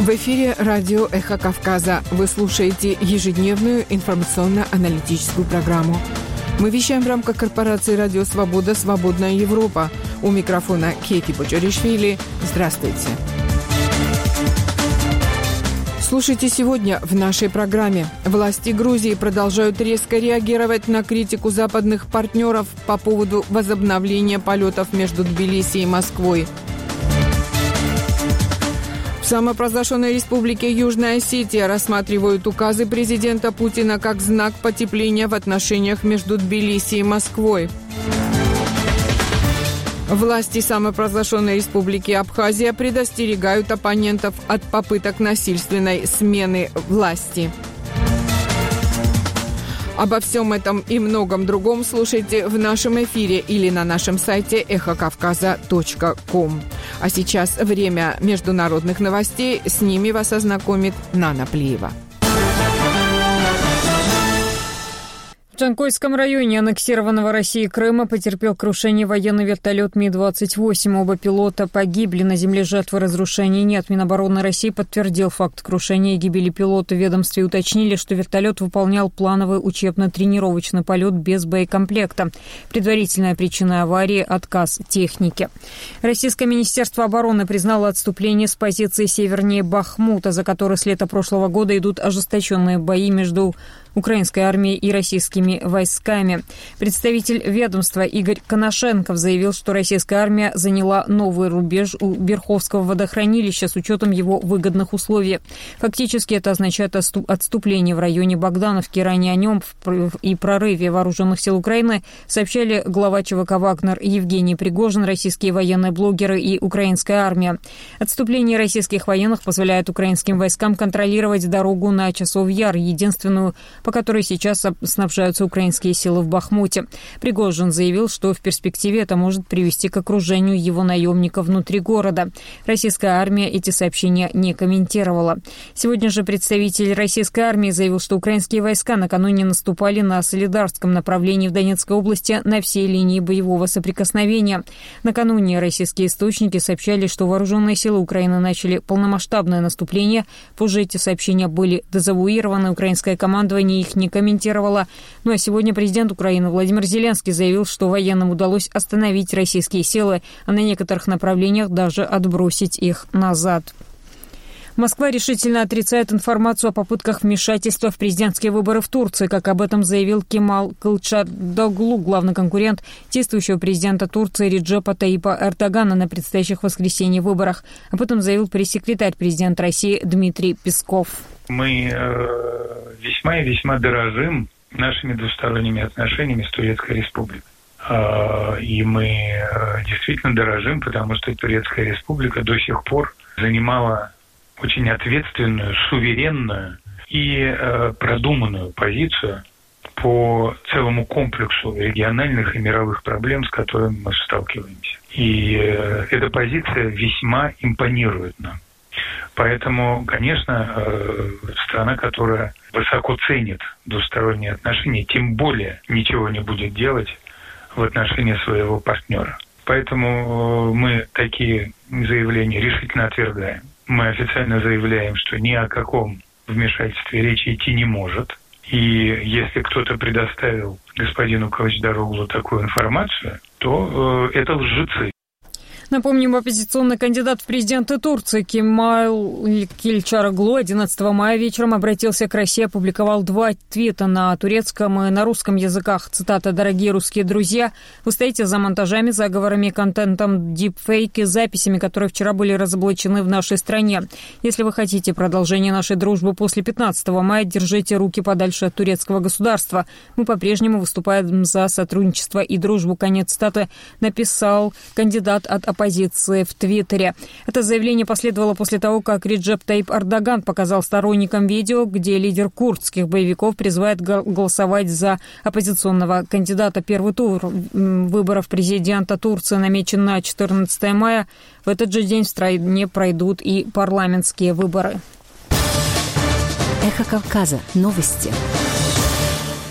В эфире радио «Эхо Кавказа». Вы слушаете ежедневную информационно-аналитическую программу. Мы вещаем в рамках корпорации «Радио Свобода. Свободная Европа». У микрофона Кейти Бочаришвили. Здравствуйте. Слушайте сегодня в нашей программе. Власти Грузии продолжают резко реагировать на критику западных партнеров по поводу возобновления полетов между Тбилиси и Москвой. В самопровозглашенной республике Южная Осетия рассматривают указы президента Путина как знак потепления в отношениях между Тбилиси и Москвой. Власти самопровозглашенной республики Абхазия предостерегают оппонентов от попыток насильственной смены власти. Обо всем этом и многом другом слушайте в нашем эфире или на нашем сайте эхокавказа.ком. А сейчас время международных новостей. С ними вас ознакомит Нана Плиева. В Джанкойском районе аннексированного Россией Крыма потерпел крушение военный вертолет Ми-28. Оба пилота погибли. На земле жертвы разрушений нет. Минобороны России подтвердил факт крушения и гибели пилота. В ведомстве уточнили, что вертолет выполнял плановый учебно-тренировочный полет без боекомплекта. Предварительная причина аварии – отказ техники. Российское министерство обороны признало отступление с позиции севернее Бахмута, за которой с лета прошлого года идут ожесточенные бои между украинской армией и российскими войсками. Представитель ведомства Игорь Коношенков заявил, что российская армия заняла новый рубеж у Верховского водохранилища с учетом его выгодных условий. Фактически это означает отступление в районе Богдановки. Ранее о нем и прорыве вооруженных сил Украины сообщали глава ЧВК «Вагнер» Евгений Пригожин, российские военные блогеры и украинская армия. Отступление российских военных позволяет украинским войскам контролировать дорогу на Часов-Яр, единственную, по которой сейчас снабжаются украинские силы в Бахмуте. Пригожин заявил, что в перспективе это может привести к окружению его наемников внутри города. Российская армия эти сообщения не комментировала. Сегодня же представитель российской армии заявил, что украинские войска накануне наступали на Солидарском направлении в Донецкой области на всей линии боевого соприкосновения. Накануне российские источники сообщали, что вооруженные силы Украины начали полномасштабное наступление. Позже эти сообщения были дезавуированы. Украинское командование их не комментировала. Ну а сегодня президент Украины Владимир Зеленский заявил, что военным удалось остановить российские силы, а на некоторых направлениях даже отбросить их назад. Москва решительно отрицает информацию о попытках вмешательства в президентские выборы в Турции, как об этом заявил Кемал Кылычдароглу, главный конкурент действующего президента Турции Реджепа Таyyипа Эрдогана на предстоящих в воскресенье выборах. Об этом заявил пресс-секретарь президента России Дмитрий Песков. Мы весьма и весьма дорожим нашими двусторонними отношениями с Турецкой Республикой. И мы действительно дорожим, потому что Турецкая Республика до сих пор занимала очень ответственную, суверенную и продуманную позицию по целому комплексу региональных и мировых проблем, с которыми мы сталкиваемся. И эта позиция весьма импонирует нам. Поэтому, конечно, страна, которая высоко ценит двусторонние отношения, тем более ничего не будет делать в отношении своего партнера. Поэтому мы такие заявления решительно отвергаем. Мы официально заявляем, что ни о каком вмешательстве речи идти не может. И если кто-то предоставил господину Кылычдароглу такую информацию, то это лжецы. Напомним, оппозиционный кандидат в президенты Турции Кемал Кылычдароглу 11 мая вечером обратился к России, опубликовал 2 твита на турецком и на русском языках. Цитата: «Дорогие русские друзья, вы стоите за монтажами, заговорами, контентом, дипфейки, записями, которые вчера были разоблачены в нашей стране. Если вы хотите продолжения нашей дружбы после 15 мая, держите руки подальше от турецкого государства. Мы по-прежнему выступаем за сотрудничество и дружбу». Конец цитаты написал кандидат от оппозиции в Твиттере. Это заявление последовало после того, как Реджеп Таyyip Эрдоган показал сторонникам видео, где лидер курдских боевиков призывает голосовать за оппозиционного кандидата. Первый тур выборов президента Турции намечен на 14 мая. В этот же день в стране пройдут и парламентские выборы. Эхо Кавказа. Новости.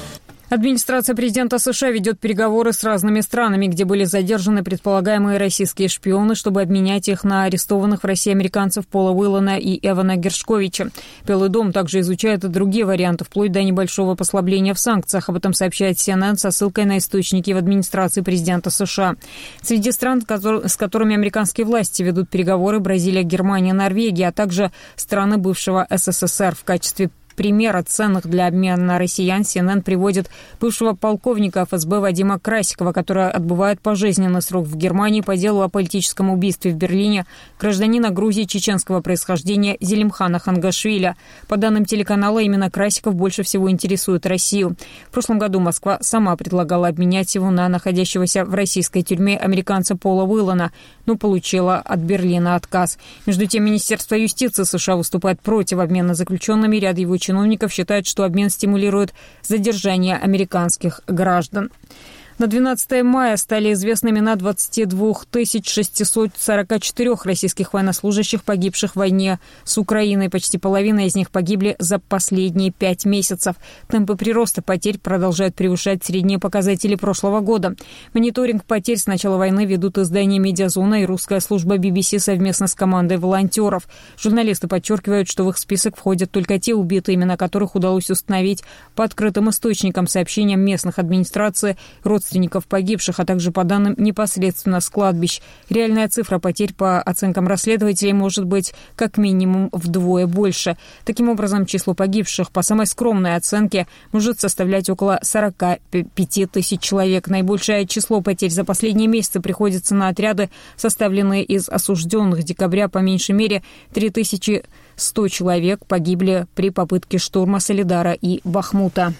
Администрация президента США ведет переговоры с разными странами, где были задержаны предполагаемые российские шпионы, чтобы обменять их на арестованных в России американцев Пола Уиллана и Эвана Гершковича. Белый дом также изучает и другие варианты, вплоть до небольшого послабления в санкциях. Об этом сообщает CNN со ссылкой на источники в администрации президента США. Среди стран, с которыми американские власти ведут переговоры, Бразилия, Германия, Норвегия, а также страны бывшего СССР. В качестве примера ценных для обмена россиян CNN приводит бывшего полковника ФСБ Вадима Красикова, который отбывает пожизненный срок в Германии по делу о политическом убийстве в Берлине гражданина Грузии чеченского происхождения Зелимхана Хангашвили. По данным телеканала, именно Красиков больше всего интересует Россию. В прошлом году Москва сама предлагала обменять его на находящегося в российской тюрьме американца Пола Уиллана, но получила от Берлина отказ. Между тем, Министерство юстиции США выступает против обмена заключенными. Ряд его чиновников считают, что обмен стимулирует задержание американских граждан. На 12 мая стали известны имена 22 644 российских военнослужащих, погибших в войне с Украиной. Почти половина из них погибли за последние 5 месяцев. Темпы прироста потерь продолжают превышать средние показатели прошлого года. Мониторинг потерь с начала войны ведут издание «Медиазона» и русская служба BBC совместно с командой волонтеров. Журналисты подчеркивают, что в их список входят только те убитые, имена которых удалось установить по открытым источникам, сообщениям местных администраций, родственников погибших, а также по данным непосредственно с кладбищ. Реальная цифра потерь, по оценкам расследователей, может быть как минимум вдвое больше. Таким образом, число погибших, по самой скромной оценке, может составлять около 45 тысяч человек. Наибольшее число потерь за последние месяцы приходится на отряды, составленные из осужденных. С декабря по меньшей мере 3100 человек погибли при попытке штурма Солидара и Бахмута.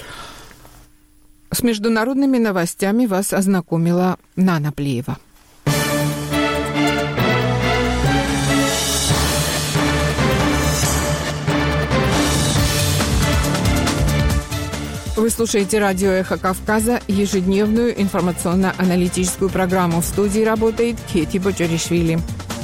С международными новостями вас ознакомила Нана Плеева. Вы слушаете радио «Эхо Кавказа», ежедневную информационно-аналитическую программу. В студии работает Кети Бочаришвили.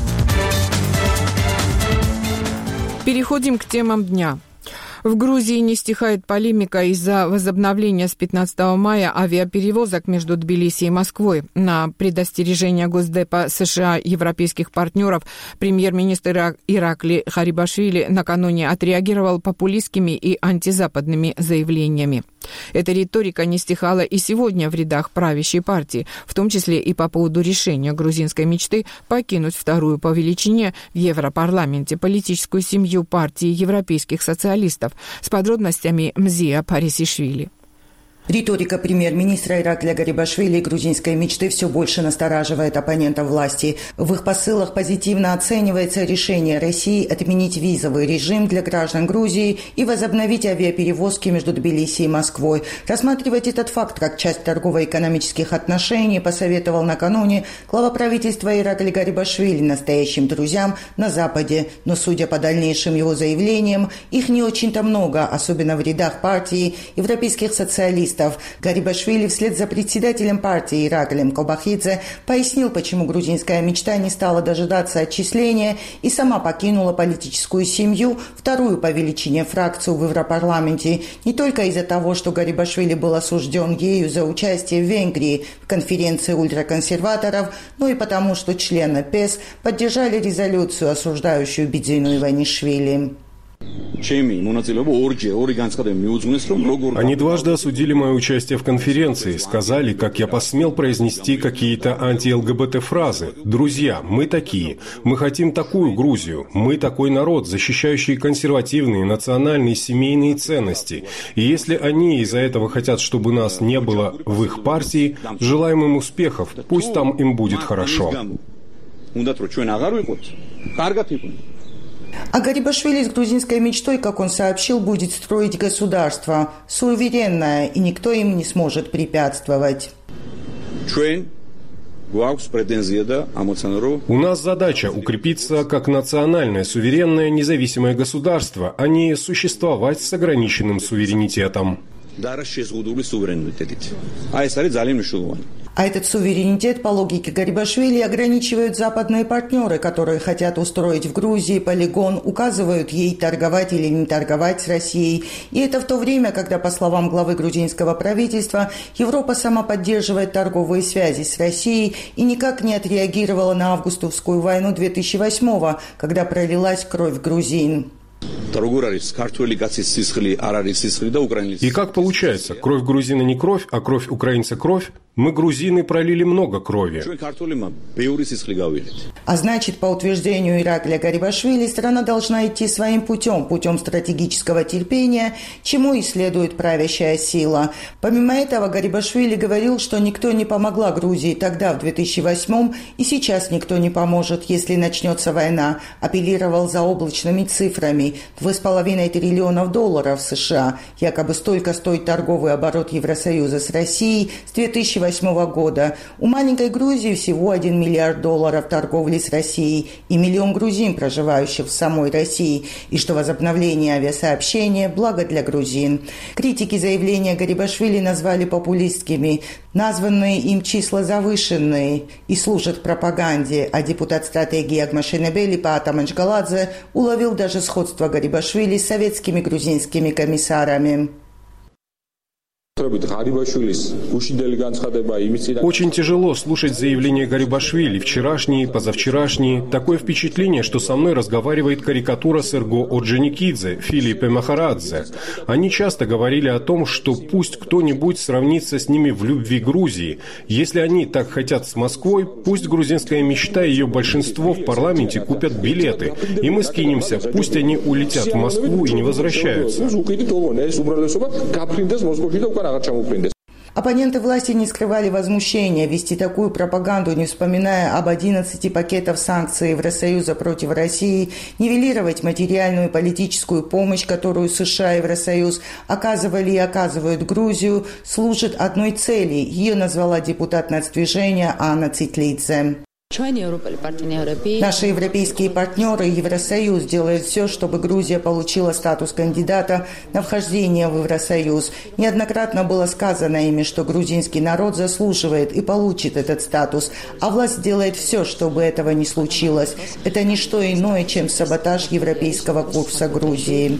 Переходим к темам дня. В Грузии не стихает полемика из-за возобновления с 15 мая авиаперевозок между Тбилиси и Москвой. На предостережение Госдепа США европейских партнеров премьер-министр Иракли Гарибашвили накануне отреагировал популистскими и антизападными заявлениями. Эта риторика не стихала и сегодня в рядах правящей партии, в том числе и по поводу решения грузинской мечты покинуть вторую по величине в Европарламенте политическую семью партии европейских социалистов. С подробностями Мзия Парисишвили. Риторика премьер-министра Иракли Гарибашвили и грузинской мечты все больше настораживает оппонентов власти. В их посылах позитивно оценивается решение России отменить визовый режим для граждан Грузии и возобновить авиаперевозки между Тбилиси и Москвой. Рассматривать этот факт как часть торгово-экономических отношений посоветовал накануне глава правительства Иракли Гарибашвили настоящим друзьям на Западе. Но, судя по дальнейшим его заявлениям, их не очень-то много, особенно в рядах партии европейских социалистов. Гарибашвили вслед за председателем партии Ираклием Кобахидзе пояснил, почему грузинская мечта не стала дожидаться отчисления и сама покинула политическую семью, вторую по величине фракцию в Европарламенте, не только из-за того, что Гарибашвили был осужден ею за участие в Венгрии в конференции ультраконсерваторов, но и потому, что члены ПЕС поддержали резолюцию, осуждающую Бидзину Иванишвили. Они дважды осудили мое участие в конференции, сказали, как я посмел произнести какие-то анти-ЛГБТ-фразы. Друзья, мы такие. Мы хотим такую Грузию. Мы такой народ, защищающий консервативные, национальные, семейные ценности. И если они из-за этого хотят, чтобы нас не было в их партии, желаем им успехов. Пусть там им будет хорошо. А Гарибашвили с грузинской мечтой, как он сообщил, будет строить государство суверенное, и никто им не сможет препятствовать. У нас задача укрепиться как национальное, суверенное, независимое государство, а не существовать с ограниченным суверенитетом. А этот суверенитет, по логике Гарибашвили, ограничивают западные партнеры, которые хотят устроить в Грузии полигон, указывают ей торговать или не торговать с Россией. И это в то время, когда, по словам главы грузинского правительства, Европа сама поддерживает торговые связи с Россией и никак не отреагировала на августовскую войну 2008-го, когда пролилась кровь грузин. И как получается, кровь грузина не кровь, а кровь украинца кровь? Мы, грузины, пролили много крови. А значит, по утверждению Иракля Гарибашвили, страна должна идти своим путем стратегического терпения, чему и следует правящая сила. Помимо этого, Гарибашвили говорил, что никто не помогла Грузии тогда, в 2008-м, и сейчас никто не поможет, если начнется война. Апеллировал заоблачными цифрами. $2,5 триллиона США. Якобы столько стоит торговый оборот Евросоюза с Россией с 2008 года. У маленькой Грузии всего $1 миллиард торговли с Россией и 1 миллион грузин, проживающих в самой России, и что возобновление авиасообщения – благо для грузин. Критики заявления Гарибашвили назвали популистскими. Названные им числа завышенные и служат пропаганде, а депутат стратегии Агмашенебели Паата Манчгаладзе уловил даже сходство Гарибашвили с советскими грузинскими комиссарами. Очень тяжело слушать заявления Гарибашвили, вчерашние, позавчерашние. Такое впечатление, что со мной разговаривает карикатура Серго Орджоникидзе, Филиппе Махарадзе. Они часто говорили о том, что пусть кто-нибудь сравнится с ними в любви Грузии. Если они так хотят с Москвой, пусть грузинская мечта и ее большинство в парламенте купят билеты. И мы скинемся, пусть они улетят в Москву и не возвращаются. Оппоненты власти не скрывали возмущения вести такую пропаганду, не вспоминая об 11 пакетах санкций Евросоюза против России, нивелировать материальную и политическую помощь, которую США и Евросоюз оказывали и оказывают Грузию, служит одной цели. Ее назвала депутат нацдвижения Анна Цитлидзе. Наши европейские партнеры и Евросоюз делают все, чтобы Грузия получила статус кандидата на вхождение в Евросоюз. Неоднократно было сказано ими, что грузинский народ заслуживает и получит этот статус, а власть делает все, чтобы этого не случилось. Это не что иное, чем саботаж европейского курса Грузии.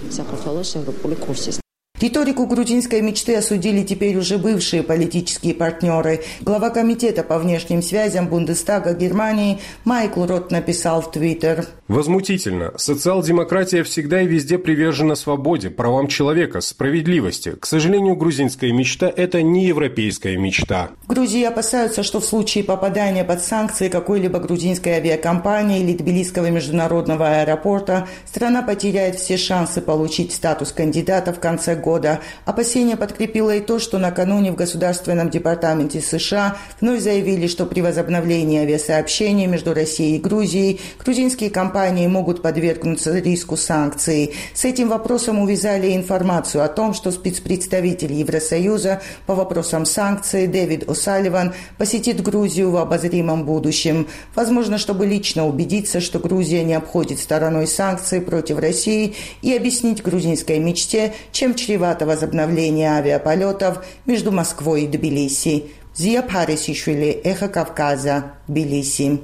Риторику грузинской мечты осудили теперь уже бывшие политические партнеры. Глава комитета по внешним связям Бундестага Германии Майкл Рот написал в Твиттер: «Возмутительно. Социал-демократия всегда и везде привержена свободе, правам человека, справедливости. К сожалению, грузинская мечта – это не европейская мечта». В Грузии опасаются, что в случае попадания под санкции какой-либо грузинской авиакомпании или Тбилисского международного аэропорта страна потеряет все шансы получить статус кандидата в конце года. Опасения подкрепило и то, что накануне в Государственном департаменте США вновь заявили, что при возобновлении авиасообщений между Россией и Грузией грузинские компании могут подвергнуться риску санкций. С этим вопросом увязали информацию о том, что спецпредставитель Евросоюза по вопросам санкций Дэвид О'Салливан посетит Грузию в обозримом будущем. Возможно, чтобы лично убедиться, что Грузия не обходит стороной санкции против России и объяснить грузинской мечте, чем чревато возобновление авиаполетов между Москвой и Тбилиси. Зия Парисишвили, Эхо Кавказа, Тбилиси.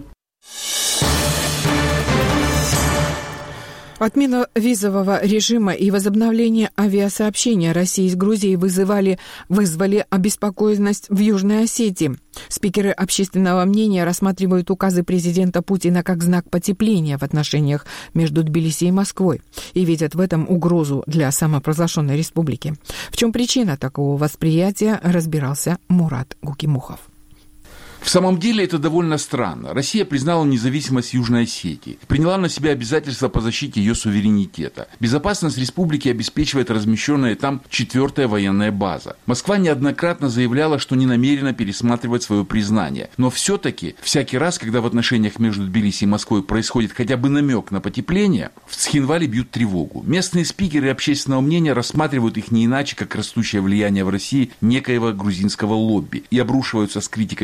Отмена визового режима и возобновление авиасообщения России с Грузией вызвали обеспокоенность в Южной Осетии. Спикеры общественного мнения рассматривают указы президента Путина как знак потепления в отношениях между Тбилиси и Москвой и видят в этом угрозу для самопровозглашенной республики. В чем причина такого восприятия, разбирался Мурат Гукимухов. В самом деле это довольно странно. Россия признала независимость Южной Осетии, приняла на себя обязательства по защите ее суверенитета. Безопасность республики обеспечивает размещенная там 4-я военная база. Москва неоднократно заявляла, что не намерена пересматривать свое признание. Но все-таки всякий раз, когда в отношениях между Тбилиси и Москвой происходит хотя бы намек на потепление, в Цхинвале бьют тревогу. Местные спикеры общественного мнения рассматривают их не иначе, как растущее влияние в России некоего грузинского лобби и обрушиваются с критикой на своих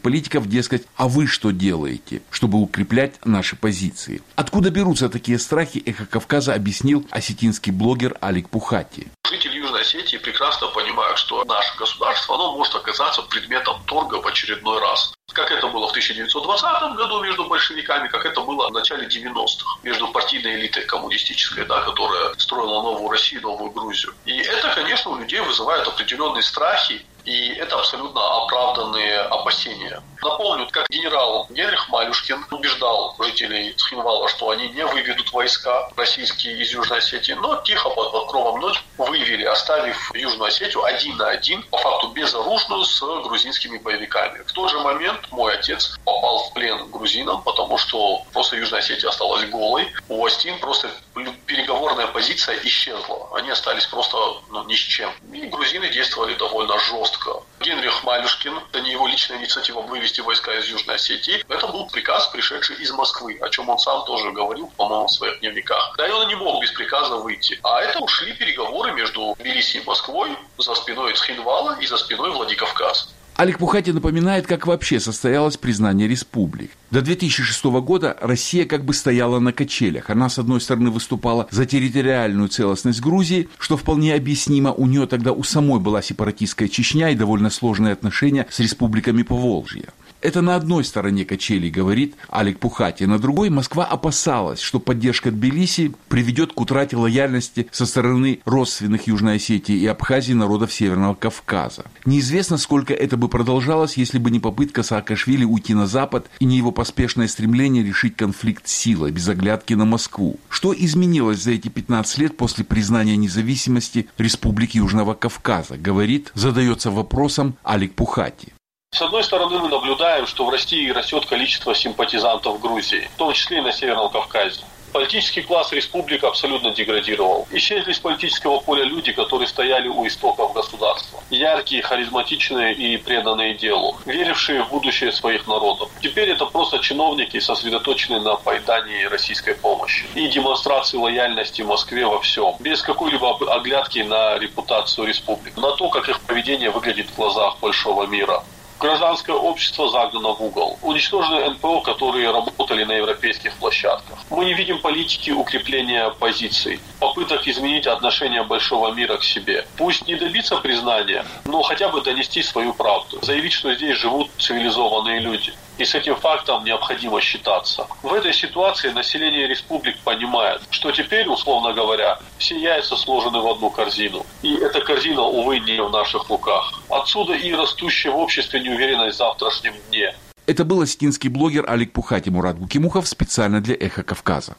политиков, дескать, а вы что делаете, чтобы укреплять наши позиции? Откуда берутся такие страхи, «Эхо Кавказа» объяснил осетинский блогер Алик Пухати. Жители Южной Осетии прекрасно понимают, что наше государство, оно может оказаться предметом торга в очередной раз. Как это было в 1920 году между большевиками, как это было в начале 90-х между партийной элитой коммунистической, которая строила новую Россию, новую Грузию. И это, конечно, у людей вызывает определенные страхи, и это абсолютно оправданные опасения. Напомню, как генерал Генрих Малюшкин убеждал жителей Цхинвала, что они не выведут войска российские из Южной Осетии, но тихо под покровом ночи вывели, оставив Южную Осетию 1 на 1, по факту безоружную, с грузинскими боевиками. В тот же момент мой отец попал в плен к грузинам, потому что просто Южная Осетия осталась голой. У Остин просто переговорная позиция исчезла. Они остались просто ни с чем. И грузины действовали довольно жестко. Генрих Малюшкин, это не его личная инициатива вывести войска из Южной Осетии, это был приказ, пришедший из Москвы, о чем он сам тоже говорил, по-моему, в своих дневниках. Да, и он не мог без приказа выйти. А это ушли переговоры между Тбилиси и Москвой за спиной Цхинвала и за спиной Владикавказ. Алик Пухати напоминает, как вообще состоялось признание республик. До 2006 года Россия как бы стояла на качелях. Она, с одной стороны, выступала за территориальную целостность Грузии, что вполне объяснимо. У нее тогда у самой была сепаратистская Чечня и довольно сложные отношения с республиками Поволжья. Это на одной стороне качелей, говорит Алик Пухати. На другой Москва опасалась, что поддержка Тбилиси приведет к утрате лояльности со стороны родственных Южной Осетии и Абхазии народов Северного Кавказа. Неизвестно, сколько это бы продолжалось, если бы не попытка Саакашвили уйти на Запад и не его поспешное стремление решить конфликт силой, без оглядки на Москву. Что изменилось за эти 15 лет после признания независимости Республик Южного Кавказа, говорит, задается вопросом Алик Пухати. С одной стороны, мы наблюдаем, что в России растет количество симпатизантов Грузии, в том числе и на Северном Кавказе. Политический класс республик абсолютно деградировал. Исчезли с политического поля люди, которые стояли у истоков государства. Яркие, харизматичные и преданные делу, верившие в будущее своих народов. Теперь это просто чиновники, сосредоточенные на поедании российской помощи и демонстрации лояльности Москве во всем, без какой-либо оглядки на репутацию республик, на то, как их поведение выглядит в глазах большого мира. Гражданское общество загнано в угол. Уничтожены НПО, которые работали на европейских площадках. Мы не видим политики укрепления позиций, попыток изменить отношение большого мира к себе. Пусть не добиться признания, но хотя бы донести свою правду. Заявить, что здесь живут цивилизованные люди. И с этим фактом необходимо считаться. В этой ситуации население республик понимает, что теперь, условно говоря, все яйца сложены в одну корзину. И эта корзина, увы, не в наших руках. Отсюда и растущая в обществе неуверенность в завтрашнем дне. Это был осетинский блогер Алик Пухати. Мурат Гукимухов специально для «Эхо Кавказа».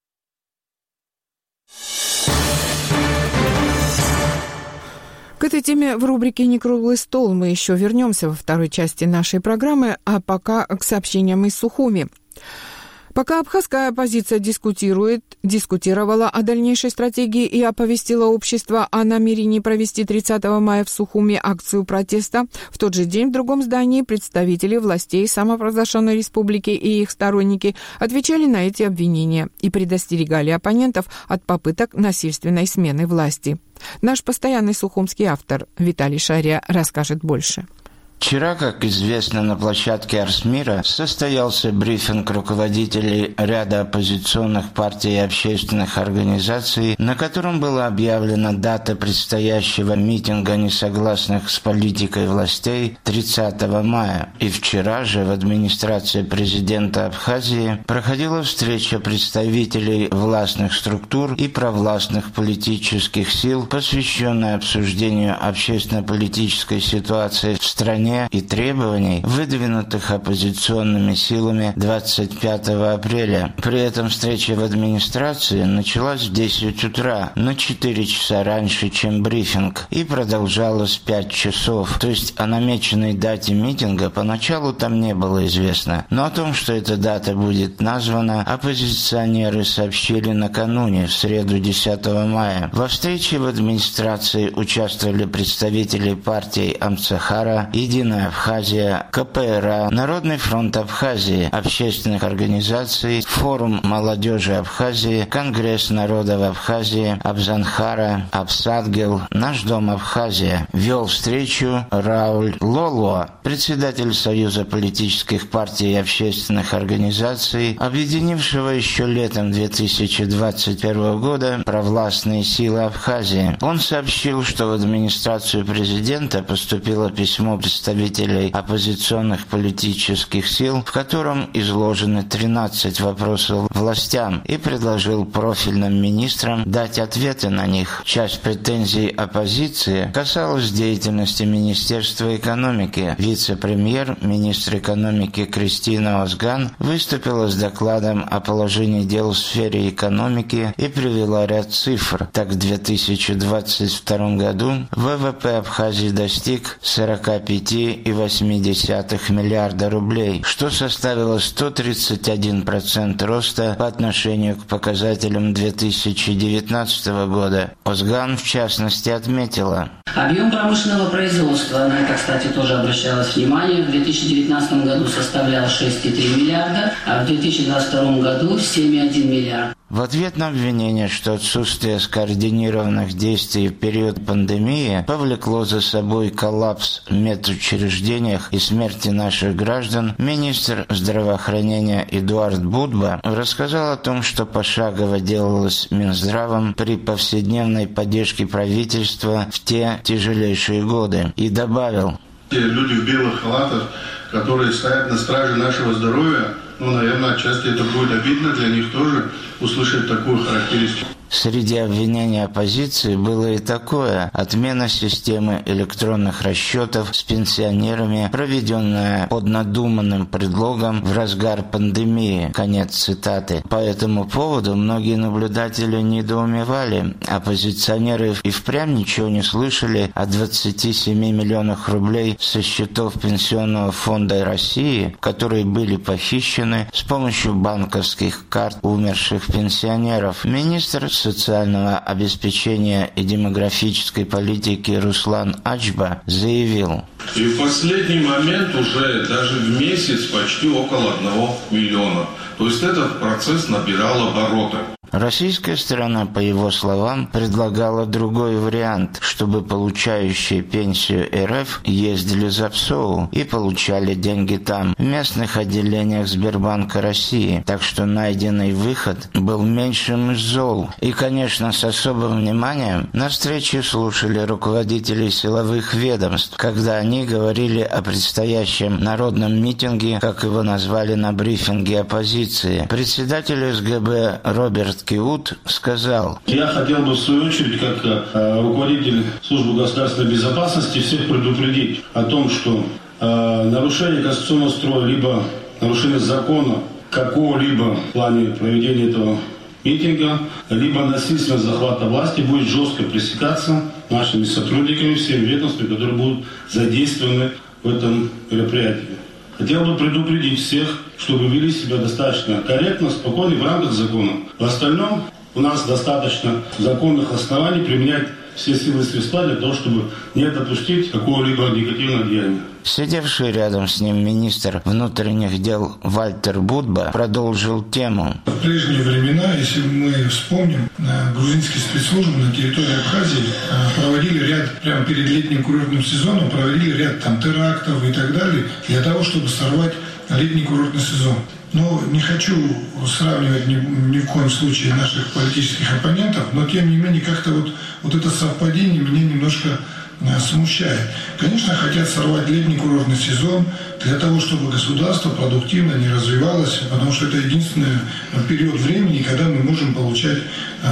К этой теме в рубрике «Не круглый стол» мы еще вернемся во второй части нашей программы, а пока к сообщениям из Сухуми. Пока абхазская оппозиция дискутировала о дальнейшей стратегии и оповестила общество о намерении провести 30 мая в Сухуми акцию протеста, в тот же день в другом здании представители властей самопровозглашенной республики и их сторонники отвечали на эти обвинения и предостерегали оппонентов от попыток насильственной смены власти. Наш постоянный сухумский автор Виталий Шария расскажет больше. Вчера, как известно, на площадке Арсмира состоялся брифинг руководителей ряда оппозиционных партий и общественных организаций, на котором была объявлена дата предстоящего митинга несогласных с политикой властей 30 мая. И вчера же в администрации президента Абхазии проходила встреча представителей властных структур и провластных политических сил, посвященная обсуждению общественно-политической ситуации в стране и требований, выдвинутых оппозиционными силами 25 апреля. При этом встреча в администрации началась в 10 утра, на 4 часа раньше, чем брифинг, и продолжалась 5 часов. То есть о намеченной дате митинга поначалу там не было известно. Но о том, что эта дата будет названа, оппозиционеры сообщили накануне, в среду 10 мая. Во встрече в администрации участвовали представители партий Амцахара и Единая Абхазия, КПРА, Народный фронт Абхазии, общественных организаций, Форум молодежи Абхазии, Конгресс народов Абхазии, Абзанхара, Абсадгел, Наш дом Абхазия. Вел встречу Рауль Лоло, председатель Союза политических партий и общественных организаций, объединившего еще летом 2021 года провластные силы Абхазии. Он сообщил, что в администрацию президента поступило письмо представителей оппозиционных политических сил, в котором изложены 13 вопросов властям, и предложил профильным министрам дать ответы на них. Часть претензий оппозиции касалась деятельности Министерства экономики. Вице-премьер, министр экономики Кристина Озган выступила с докладом о положении дел в сфере экономики и привела ряд цифр. Так, в 2022 году ВВП Абхазии достиг 45,8 миллиарда рублей, что составило 131% роста по отношению к показателям 2019 года. Озган, в частности, отметила: объем промышленного производства, на это, кстати, тоже обращалось внимание, в 2019 году составлял 6,3 миллиарда, а в 2022 году 7,1 миллиард. В ответ на обвинение, что отсутствие скоординированных действий в период пандемии повлекло за собой коллапс в медучреждениях и смерти наших граждан, министр здравоохранения Эдуард Будба рассказал о том, что пошагово делалось Минздравом при повседневной поддержке правительства в те тяжелейшие годы, и добавил: те люди в белых халатах, которые стоят на страже нашего здоровья, наверное, отчасти это будет обидно для них тоже услышать такую характеристику. Среди обвинений оппозиции было и такое: отмена системы электронных расчетов с пенсионерами, проведенная под надуманным предлогом в разгар пандемии. Конец цитаты. По этому поводу многие наблюдатели недоумевали. Оппозиционеры и впрямь ничего не слышали о 27 миллионах рублей со счетов Пенсионного фонда России, которые были похищены с помощью банковских карт умерших пенсионеров. Министр социального обеспечения и демографической политики Руслан Ачба заявил: и в последний момент уже даже в месяц почти около 1 миллиона. То есть этот процесс набирал обороты. Российская сторона, по его словам, предлагала другой вариант, чтобы получающие пенсию РФ ездили за ПСОУ и получали деньги там, в местных отделениях Сбербанка России. Так что найденный выход был меньшим из зол. И, конечно, с особым вниманием на встрече слушали руководителей силовых ведомств, когда они говорили о предстоящем народном митинге, как его назвали на брифинге оппозиции. Председатель СГБ Роберт Киут сказал: я хотел бы, в свою очередь, как руководитель службы государственной безопасности, всех предупредить о том, что нарушение конституционного строя, либо нарушение закона какого-либо в плане проведения этого митинга, либо насильственного захвата власти будет жестко пресекаться нашими сотрудниками, всеми ведомствами, которые будут задействованы в этом мероприятии. Хотел бы предупредить всех, чтобы вели себя достаточно корректно, спокойно в рамках закона. В остальном у нас достаточно законных оснований применять все силы и средства для того, чтобы не допустить какого-либо негативного деяния. Сидевший рядом с ним министр внутренних дел Вальтер Будба продолжил тему. В прежние времена, если мы вспомним, грузинские спецслужбы на территории Абхазии проводили ряд, прямо перед летним курортным сезоном, проводили ряд терактов и так далее, для того, чтобы сорвать летний курортный сезон. Но не хочу сравнивать ни в коем случае наших политических оппонентов, но тем не менее как-то вот это совпадение меня немножко смущает. Конечно, хотят сорвать летний курортный сезон для того, чтобы государство продуктивно не развивалось, потому что это единственный период времени, когда мы можем получать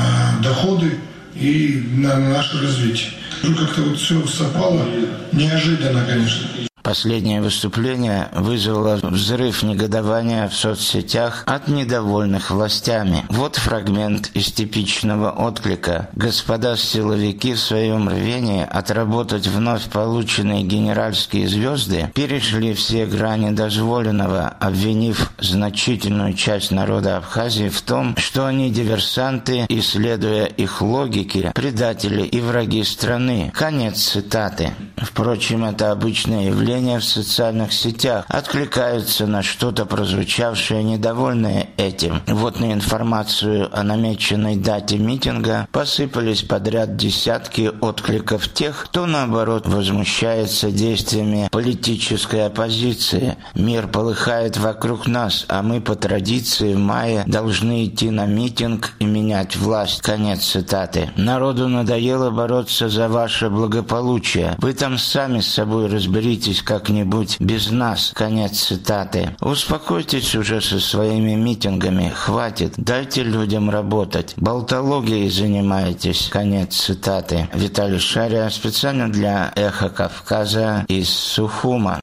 доходы и на наше развитие. Как-то вот все совпало неожиданно, конечно. Последнее выступление вызвало взрыв негодования в соцсетях от недовольных властями. Вот фрагмент из типичного отклика. Господа силовики в своем рвении отработать вновь полученные генеральские звезды перешли все грани дозволенного, обвинив значительную часть народа Абхазии в том, что они диверсанты и, следуя их логике, предатели и враги страны. Конец цитаты. Впрочем, это обычное явление населения в социальных сетях откликаются на что-то прозвучавшее, недовольные этим. Вот на информацию о намеченной дате митинга посыпались подряд десятки откликов тех, кто, наоборот, возмущается действиями политической оппозиции. Мир полыхает вокруг нас, а мы по традиции в мае должны идти на митинг и менять власть. Конец цитаты. Народу надоело бороться за ваше благополучие. Вы там сами с собой разберитесь как-нибудь без нас. Конец цитаты. Успокойтесь уже со своими митингами. Хватит. Дайте людям работать. Болтологией занимаетесь. Конец цитаты. Виталий Шария специально для «Эхо Кавказа» из Сухума.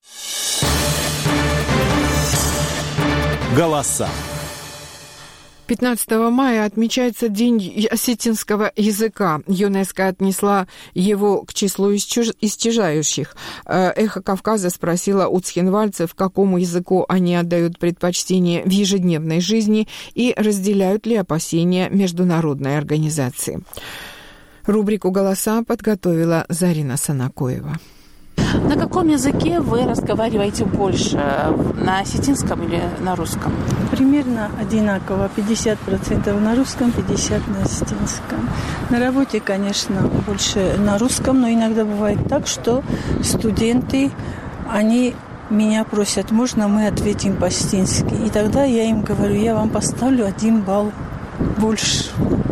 Голоса. 15 мая отмечается День осетинского языка. ЮНЕСКО отнесла его к числу исчезающих. «Эхо Кавказа» спросила у цхинвальцев, какому языку они отдают предпочтение в ежедневной жизни и разделяют ли опасения международной организации. Рубрику «Голоса» подготовила Зарина Санакоева. На каком языке вы разговариваете больше? На осетинском или на русском? Примерно одинаково. 50% на русском, 50% на осетинском. На работе, конечно, больше на русском, но иногда бывает так, что студенты, они меня просят, можно мы ответим по-осетински? И тогда я им говорю, я вам поставлю 1 балл больше.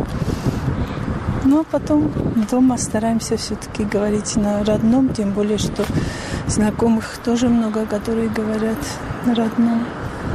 Но потом дома стараемся все-таки говорить на родном, тем более, что знакомых тоже много, которые говорят на родном.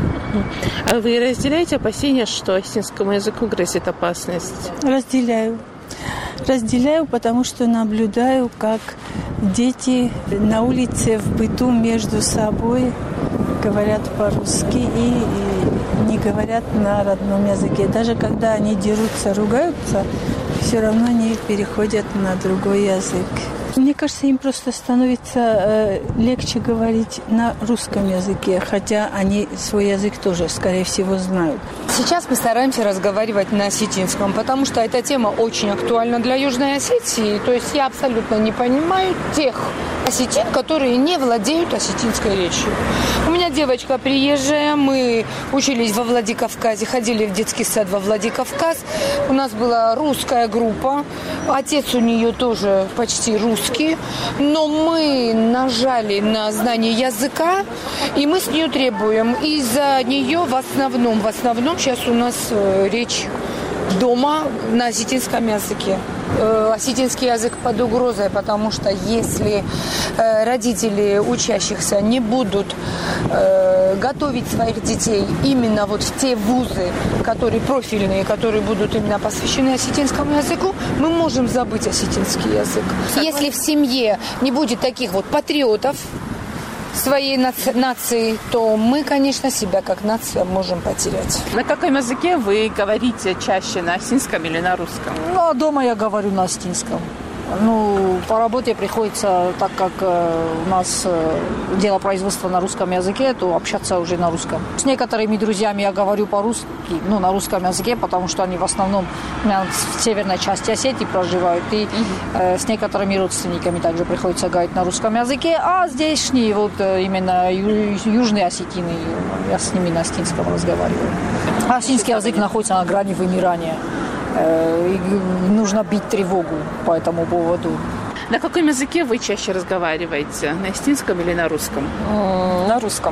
А вы разделяете опасения, что осетинскому языку грозит опасность? Разделяю. Разделяю, потому что наблюдаю, как дети на улице, в быту между собой говорят по-русски и не говорят на родном языке. Даже когда они дерутся, ругаются, все равно они переходят на другой язык. Мне кажется, им просто становится легче говорить на русском языке, хотя они свой язык тоже, скорее всего, знают. Сейчас мы стараемся разговаривать на осетинском, потому что эта тема очень актуальна для Южной Осетии. То есть я абсолютно не понимаю тех осетин, которые не владеют осетинской речью. У меня девочка приезжая, мы учились во Владикавказе, ходили в детский сад во Владикавказ. У нас была русская группа, отец у нее тоже почти русский, но мы нажали на знание языка, и мы с нее требуем. Из-за нее в основном сейчас у нас речь дома на осетинском языке. Осетинский язык под угрозой, потому что если родители учащихся не будут готовить своих детей именно вот в те вузы, которые профильные, которые будут именно посвящены осетинскому языку, мы можем забыть осетинский язык. Если в семье не будет таких вот патриотов своей нации, то мы, конечно, себя как нация можем потерять. На каком языке вы говорите чаще, на осетинском или на русском? Ну, дома я говорю на осетинском. Ну, по работе приходится, так как у нас дело производства на русском языке, то общаться уже на русском. С некоторыми друзьями я говорю по-русски, ну, на русском языке, потому что они в основном в северной части Осетии проживают. И с некоторыми родственниками также приходится говорить на русском языке. А здешние, вот именно южные осетины, я с ними на осетинском разговариваю. Осетинский язык находится на грани вымирания. И нужно бить тревогу по этому поводу. На каком языке вы чаще разговариваете? На осетинском или на русском? На русском.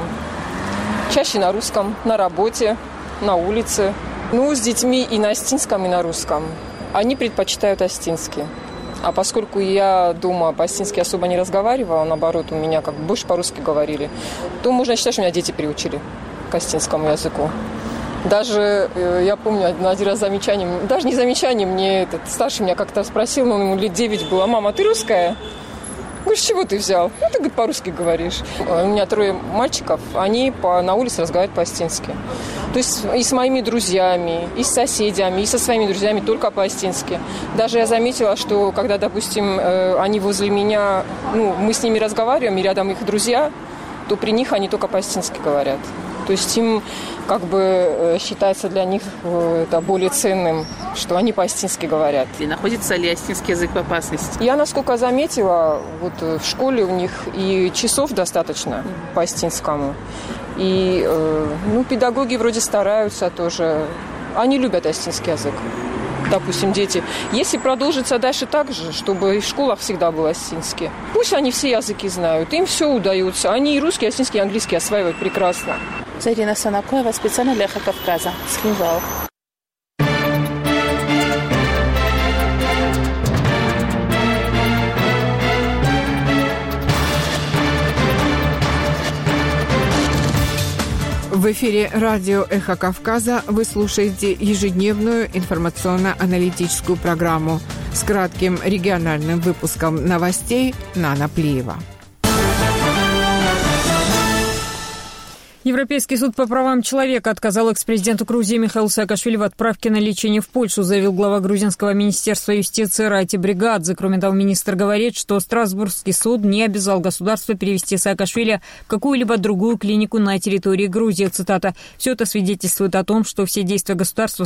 Чаще на русском, на работе, на улице. Ну, с детьми и на осетинском, и на русском. Они предпочитают осетинский. А поскольку я дома по-осетински особо не разговаривала, наоборот, у меня как бы больше по-русски говорили, то можно считать, что меня дети приучили к осетинскому языку. Даже, я помню, один раз замечанием, даже не замечанием, мне старший меня как-то спросил, но ему лет 9 было: мама, ты русская? Говорю, с чего ты взял? Ну, ты, говорит, по-русски говоришь. У меня 3 мальчиков, они на улице разговаривают по-осетински. То есть и с моими друзьями, и с соседями, и со своими друзьями только по-осетински. Даже я заметила, что когда, допустим, они возле меня, ну, мы с ними разговариваем, и рядом их друзья, то при них они только по-осетински говорят. То есть им как бы считается для них это более ценным, что они по-остински говорят. И находится ли остинский язык в опасности? Я, насколько заметила, вот в школе у них и часов достаточно по-остинскому. И педагоги вроде стараются тоже. Они любят остинский язык. Допустим, дети. Если продолжится дальше так же, чтобы в школах всегда был остинский, пусть они все языки знают, им все удается. Они и русский, и остинский, и английский осваивают прекрасно. Зарина Санакоева, специально для «Эхо Кавказа», Схинвал. В эфире радио «Эхо Кавказа» вы слушаете ежедневную информационно-аналитическую программу с кратким региональным выпуском новостей Нана Плиева. Европейский суд по правам человека отказал экс-президенту Грузии Михаилу Саакашвили в отправке на лечение в Польшу, заявил глава грузинского министерства юстиции Рати Бригадзе. Кроме того, министр говорит, что Страсбургский суд не обязал государство перевести Саакашвили в какую-либо другую клинику на территории Грузии. Цитата. «Все это свидетельствует о том, что все действия государства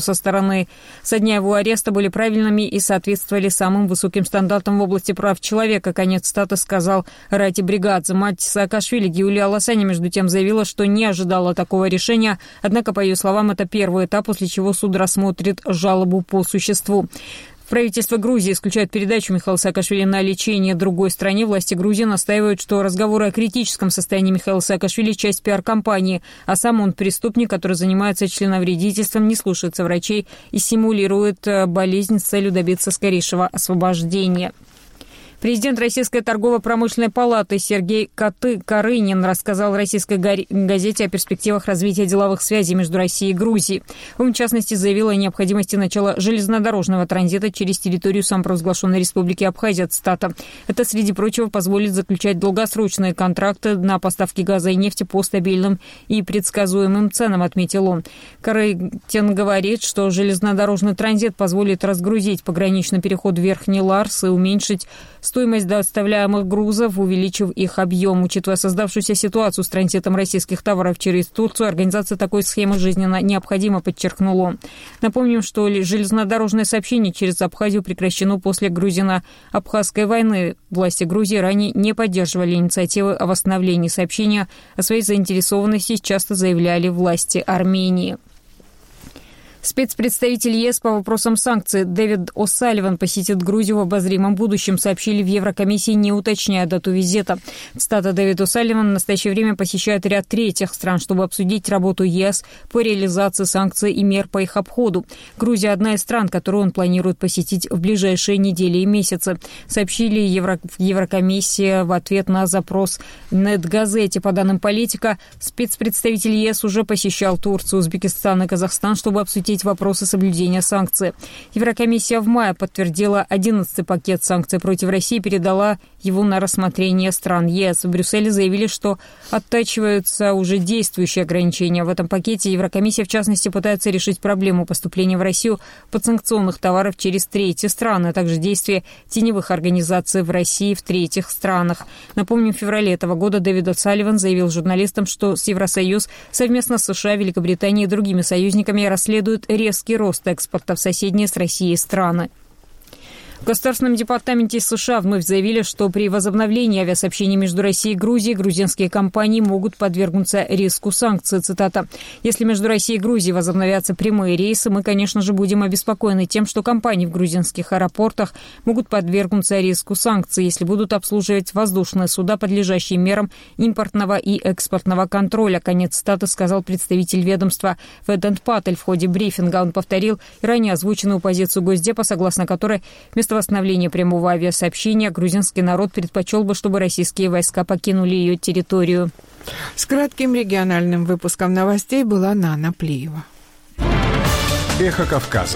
со дня его ареста были правильными и соответствовали самым высоким стандартам в области прав человека». Конец цитаты, сказал Рати Бригадзе. Мать Саакашвили Гиулия Аласани, между тем, заявила, что не ожидала такого решения, однако, по ее словам, это первый этап, после чего суд рассмотрит жалобу по существу. Правительство Грузии исключает передачу Михаила Саакашвили на лечение другой стране. Власти Грузии настаивают, что разговоры о критическом состоянии Михаила Саакашвили – часть пиар-компании, а сам он преступник, который занимается членовредительством, не слушается врачей и симулирует болезнь с целью добиться скорейшего освобождения. Президент Российской торгово-промышленной палаты Сергей Карынин рассказал российской газете о перспективах развития деловых связей между Россией и Грузией. Он, в частности, заявил о необходимости начала железнодорожного транзита через территорию самопровозглашенной Республики Абхазия. Цитата. «Это, среди прочего, позволит заключать долгосрочные контракты на поставки газа и нефти по стабильным и предсказуемым ценам», отметил он. Карынин говорит, что железнодорожный транзит позволит разгрузить пограничный переход в Верхний Ларс и уменьшить стоимость доставляемых грузов, увеличив их объем. Учитывая создавшуюся ситуацию с транзитом российских товаров через Турцию, организация такой схемы жизненно необходима, подчеркнул он. Напомним, что железнодорожное сообщение через Абхазию прекращено после грузино-абхазской войны. Власти Грузии ранее не поддерживали инициативы о восстановлении сообщения. О своей заинтересованности часто заявляли власти Армении. Спецпредставитель ЕС по вопросам санкций Дэвид О'Салливан посетит Грузию в обозримом будущем, сообщили в Еврокомиссии, не уточняя дату визита. Цитата. Дэвид О'Салливан в настоящее время посещает ряд третьих стран, чтобы обсудить работу ЕС по реализации санкций и мер по их обходу. Грузия – одна из стран, которую он планирует посетить в ближайшие недели и месяцы, сообщили в Еврокомиссии в ответ на запрос Нетгазете. По данным Политика, спецпредставитель ЕС уже посещал Турцию, Узбекистан и Казахстан, чтобы обсудить вопросы соблюдения санкций. Еврокомиссия в мае подтвердила 11-й пакет санкций против России и передала его на рассмотрение стран ЕС. В Брюсселе заявили, что оттачиваются уже действующие ограничения. В этом пакете Еврокомиссия, в частности, пытается решить проблему поступления в Россию подсанкционных товаров через третьи страны, а также действия теневых организаций в России в третьих странах. Напомним, в феврале этого года Дэвид О'Салливан заявил журналистам, что Евросоюз совместно с США, Великобританией и другими союзниками расследует резкий рост экспорта в соседние с Россией страны. В Государственном департаменте США вновь заявили, что при возобновлении авиасообщений между Россией и Грузией грузинские компании могут подвергнуться риску санкций. Цитата. «Если между Россией и Грузией возобновятся прямые рейсы, мы, конечно же, будем обеспокоены тем, что компании в грузинских аэропортах могут подвергнуться риску санкций, если будут обслуживать воздушные суда, подлежащие мерам импортного и экспортного контроля». Конец цитаты, сказал представитель ведомства Ведант Патель в ходе брифинга. Он повторил ранее озвученную позицию Госдепа, согласно которой вместо восстановления прямого авиасообщения грузинский народ предпочел бы, чтобы российские войска покинули ее территорию. С кратким региональным выпуском новостей была Нана Плиева. Эхо Кавказа.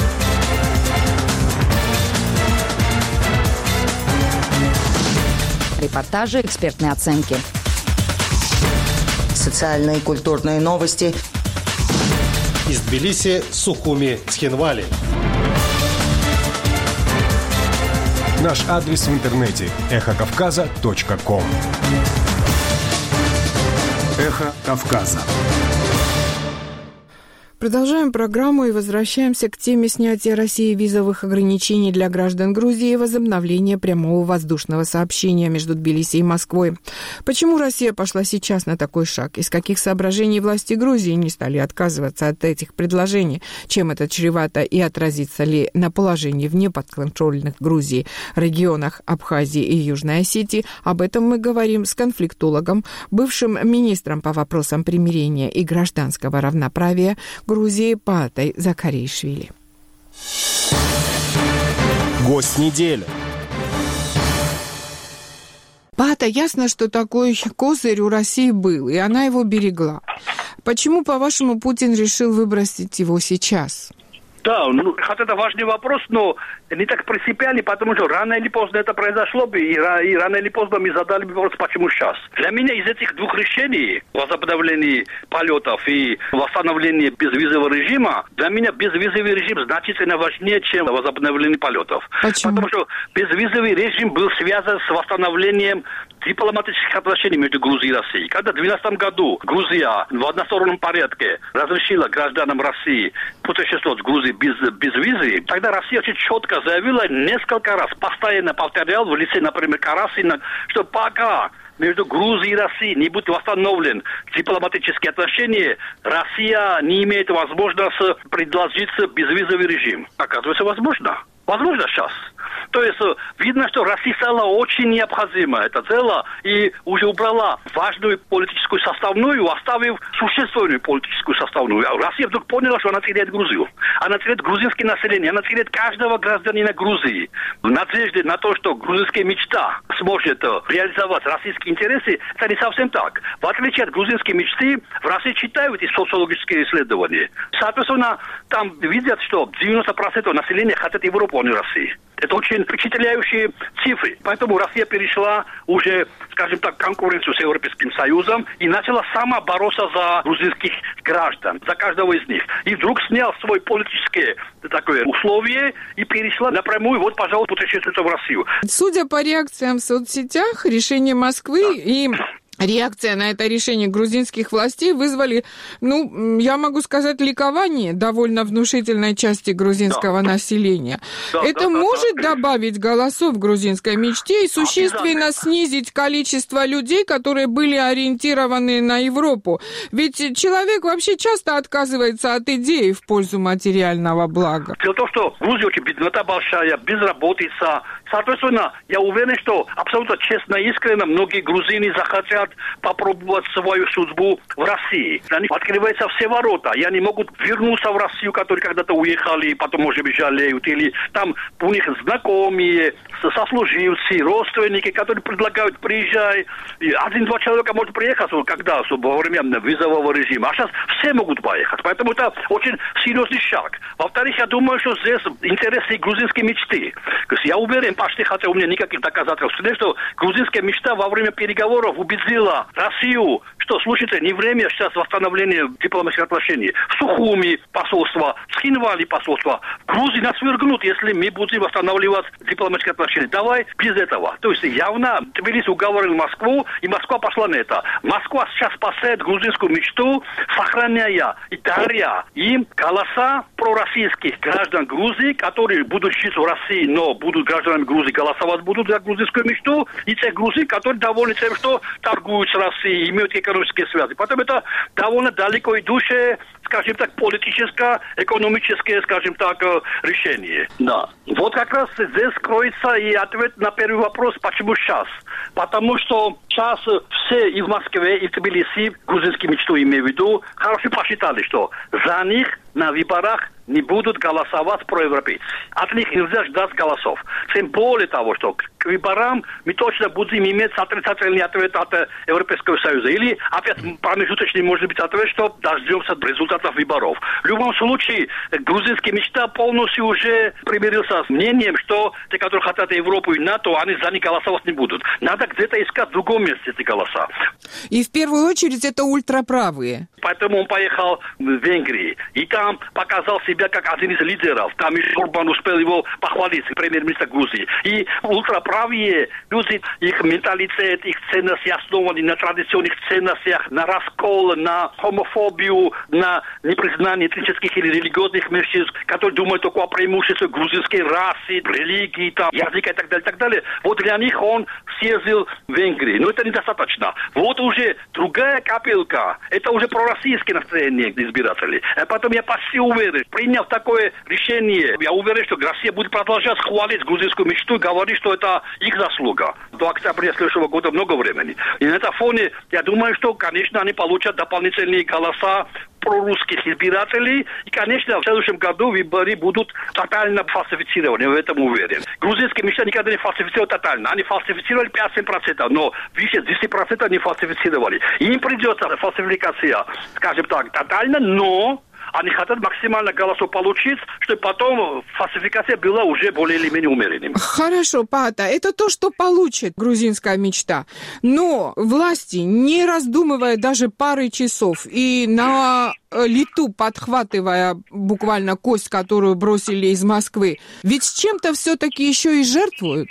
Репортажи, экспертные оценки. Социальные и культурные новости. Из Тбилиси, Сухуми, Цхинвали. Наш адрес в интернете – эхокавказа.ком. Эхо Эхо Кавказа. Продолжаем программу и возвращаемся к теме снятия России визовых ограничений для граждан Грузии и возобновления прямого воздушного сообщения между Тбилиси и Москвой. Почему Россия пошла сейчас на такой шаг? Из каких соображений власти Грузии не стали отказываться от этих предложений? Чем это чревато и отразится ли на положении в неподконтрольных Грузии регионах Абхазии и Южной Осетии? Об этом мы говорим с конфликтологом, бывшим министром по вопросам примирения и гражданского равноправия Грузии Паатой Закаришвили. Гость недели. Паата, ясно, что такой козырь у России был, и она его берегла. Почему, по-вашему, Путин решил выбросить его сейчас? Да, хотя это важный вопрос, но не так принципиальный, потому что рано или поздно это произошло бы, и рано или поздно мы задали бы вопрос, почему сейчас. Для меня из этих двух решений, возобновления полетов и восстановления безвизового режима, для меня безвизовый режим значительно важнее, чем возобновление полетов. Почему? Потому что безвизовый режим был связан с восстановлением дипломатических отношений между Грузией и Россией. Когда в 2012 году Грузия в одностороннем порядке разрешила гражданам России путешествовать в Грузии без визы, тогда Россия очень четко заявила несколько раз, постоянно повторял в лице, например, Карасина, что пока между Грузией и Россией не будет восстановлен дипломатические отношения, Россия не имеет возможности предложить безвизовый режим. Оказывается, возможно. Возможно, сейчас. То есть видно, что Россия стала очень необходима это дело и уже убрала важную политическую составную, оставив существенную политическую составную. Россия вдруг поняла, что она теряет Грузию. Она теряет грузинское население, она теряет каждого гражданина Грузии. В надежде на то, что грузинская мечта сможет реализовать российские интересы, это не совсем так. В отличие от грузинской мечты, в России читают и социологические исследования. Соответственно, там видят, что 90% населения хотят Европу, а не России. Это очень впечатляющие цифры. Поэтому Россия перешла уже, скажем так, конкуренцию с Европейским Союзом и начала сама бороться за грузинских граждан, за каждого из них. И вдруг снял свои политические такое условие и перешла напрямую, вот, пожалуйста, путешествуйте в Россию. Судя по реакциям в соцсетях, решение Москвы и реакция на это решение грузинских властей вызвали, я могу сказать, ликование довольно внушительной части грузинского населения. Это может добавить голосов в грузинской мечте и существенно снизить количество людей, которые были ориентированы на Европу. Ведь человек вообще часто отказывается от идеи в пользу материального блага. Дело в том, что в Грузии очень беднота большая, безработица. Соответственно, я уверен, что абсолютно честно и искренне многие грузины захотят попробовать свою судьбу в России. Для них открываются все ворота, и они могут вернуться в Россию, которые когда-то уехали, потом, может быть, жалеют, или там у них знакомые, сослуживцы, родственники, которые предлагают, приезжай. 1-2 человека могут приехать, когда во время визового режима, а сейчас все могут поехать. Поэтому это очень серьезный шаг. Во-вторых, я думаю, что здесь интересы грузинской мечты. Я уверен, почти, хотя у меня никаких доказательств нет, что грузинская мечта во время переговоров убедила Россию, что, слушайте, не время сейчас восстановления дипломатических отношений. В Сухуми посольство, в Схинвали посольство. В Грузии нас вергнут, если мы будем восстанавливать дипломатические отношения. Давай без этого. То есть явно Тбилиси уговорил Москву, и Москва пошла на это. Москва сейчас спасает грузинскую мечту, сохраняя и даря им голоса пророссийских граждан Грузии, которые будут жить в России, но будут гражданами Грузии, голосовать будут за грузинскую мечту, и тех грузин, которые довольны тем, что торгуют с Россией, имеют экономические связи. Потом это довольно далеко идущее, скажем так, политическое, экономическое, скажем так, решение. Да. Вот как раз здесь кроется и ответ на первый вопрос, почему сейчас. Потому что сейчас все и в Москве, и в Тбилиси, грузинскую мечту имею в виду, хорошо посчитали, что за них на выборах не будут голосовать проевропейцы. От них нельзя ждать голосов. Тем более того, что к выборам мы точно будем иметь отрицательный ответ от Европейского Союза. Или опять промежуточный может быть ответ, что дождемся результатов выборов. В любом случае, грузинская мечта полностью уже примирился с мнением, что те, которые хотят Европу и НАТО, они за них голосовать не будут. Надо где-то искать в другом месте эти голоса. И в первую очередь это ультраправые. Поэтому он поехал в Венгрию. И там показал себя как один из лидеров. Там еще Орбан успел его похвалить, премьер-министр Грузии. И ультраправые правые люди, их менталитет, их ценности основаны на традиционных ценностях, на раскол, на хомофобию, на непризнание этнических или религиозных меньшинств, которые думают только о преимуществе грузинской расы, религии, там, языка и так далее. Вот для них он съездил в Венгрию. Но это недостаточно. Вот уже другая капелька. Это уже пророссийские настроения избирателей. Поэтому я почти уверен, приняв такое решение, я уверен, что Россия будет продолжать хвалить грузинскую мечту и говорить, что это их заслуга. До октября следующего года много времени. И на этом фоне, я думаю, что, конечно, они получат дополнительные голоса прорусских избирателей. И, конечно, в следующем году выборы будут тотально фальсифицированы, я в этом уверен. Грузинские мечты никогда не фальсифицировали тотально. Они фальсифицировали 5-7%, но выше 10% не фальсифицировали. Им придется фальсификация, скажем так, тотально, но они хотят максимально голосов получить, чтобы потом фальсификация была уже более или менее умеренной. Хорошо, Паата, это то, что получит грузинская мечта. Но власти, не раздумывая даже пары часов и на лету подхватывая буквально кость, которую бросили из Москвы, ведь с чем-то все-таки еще и жертвуют.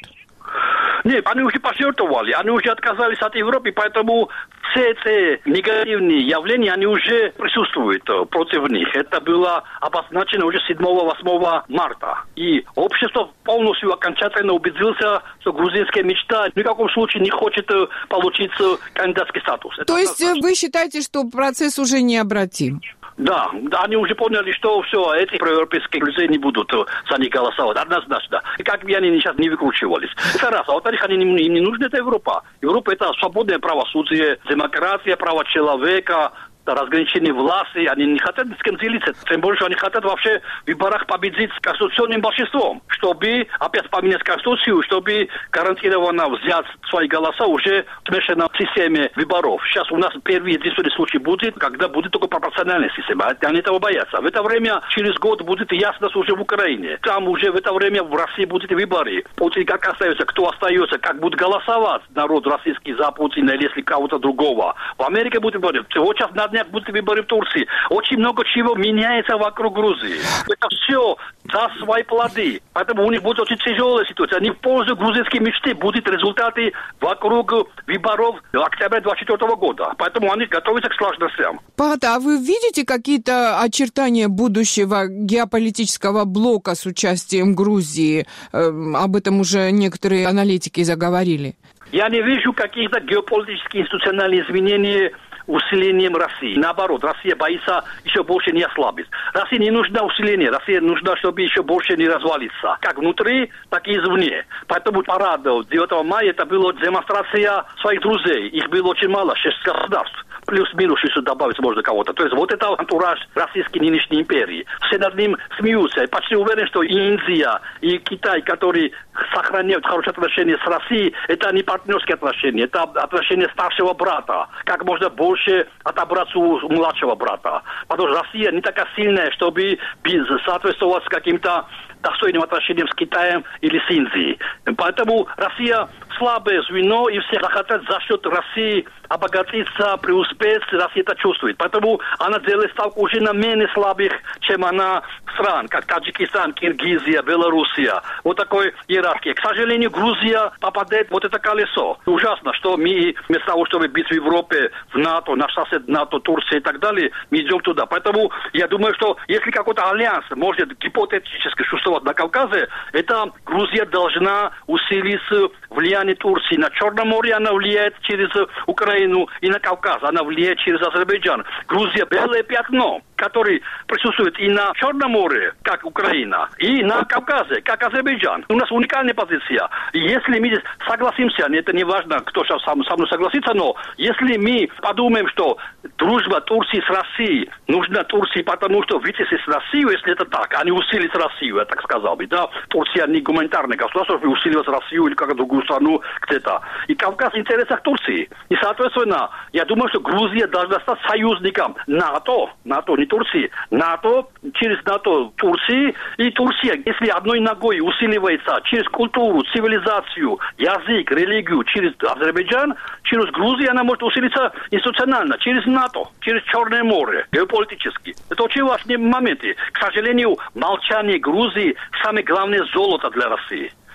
Нет, они уже пожертвовали, они уже отказались от Европы, поэтому все эти негативные явления, они уже присутствуют против них. Это было обозначено уже 7-8 марта. И общество полностью окончательно убедилось, что грузинская мечта ни в каком случае не хочет получить кандидатский статус. То есть вы считаете, что процесс уже необратим? Да, они уже поняли, что все, эти проевропейские люди не будут за них голосовать, однозначно. И как бы они сейчас не выкручивались. Это раз. А во-вторых, им не нужна эта Европа. Европа – это свободное правосудие, демократия, права человека, разграничение власти. Они не хотят ни с кем делиться. Тем более, что они хотят вообще в выборах победить с конституционным большинством, чтобы опять поменять конституцию, чтобы гарантированно взять свои голоса уже в смешанной системе выборов. Сейчас у нас первый единственный случай будет, когда будет только пропорциональная система. Они этого боятся. В это время, через год, будет ясность уже в Украине. Там уже в это время в России будут выборы. Путин как остается, кто остается, как будет голосовать народ российский за Путина или если кого-то другого. В Америке будет выборы. Вот сейчас на днях будут выборы в Турции. Очень много чего меняется вокруг Грузии. Это все даст свои плоды. Поэтому у них будет очень тяжелая ситуация. Они в пользу грузинской мечты будут результаты вокруг выборов октября 2024 года. Поэтому они готовятся к сложностям. Паата, а вы видите какие-то очертания будущего геополитического блока с участием Грузии? Об этом уже некоторые аналитики заговорили. Я не вижу каких-то геополитических институциональных изменений усилением России. Наоборот, Россия боится еще больше не ослабить. России не нужно усиление, России нужно, чтобы еще больше не развалиться. Как внутри, так и извне. Поэтому парад 9 мая это была демонстрация своих друзей. Их было очень мало, 6 государств. Плюс-минус, если добавить можно кого-то. То есть вот это антураж российской нынешней империи. Все над ним смеются. Я почти уверен, что и Индия, и Китай, которые сохраняют хорошие отношения с Россией, это не партнерские отношения, это отношения старшего брата. Как можно больше отобраться у младшего брата. Потому что Россия не такая сильная, чтобы соответствовать каким-то достойным отношениям с Китаем или с Индией. Поэтому Россия слабое звено, и все хотят за счет России обогатиться, преуспеть. Россия это чувствует. Поэтому она делает ставку уже на менее слабых, чем она стран, как Таджикистан, Киргизия, Белоруссия. Вот такой иерархии. К сожалению, Грузия попадает в вот это колесо. Ужасно, что мы вместо того, чтобы быть в Европе, в НАТО, наш сосед НАТО, Турция и так далее, мы идем туда. Поэтому я думаю, что если какой-то альянс может гипотетически существовать на Кавказе, это Грузия должна усилить влияние Турции. На Черном море она влияет через Украину, и на Кавказ она влияет через Азербайджан. Грузия – белое пятно, которое присутствует и на Черном море, как Украина, и на Кавказе, как Азербайджан. У нас уникальная позиция. И если мы согласимся, это не важно, кто сейчас со мной согласится, но если мы подумаем, что дружба Турции с Россией нужна Турции, потому что вытеснить Россию, если это так, а не усилить Россию, я так сказал бы, да, Турция не гуманитарное государство, чтобы усиливать Россию или какую-то другую страну где-то. И Кавказ в интересах Турции. И, соответственно, я думаю, что Грузия должна стать союзником НАТО, не Турции, НАТО, через НАТО Турции, и Турция, если одной ногой усиливается через культуру, цивилизацию, язык, религию, через Азербайджан, через Грузию она может усилиться институционально, через НАТО, через Черное море, геополитически. Это очень важные моменты. К сожалению, молчание Грузии – самое главное золото для России.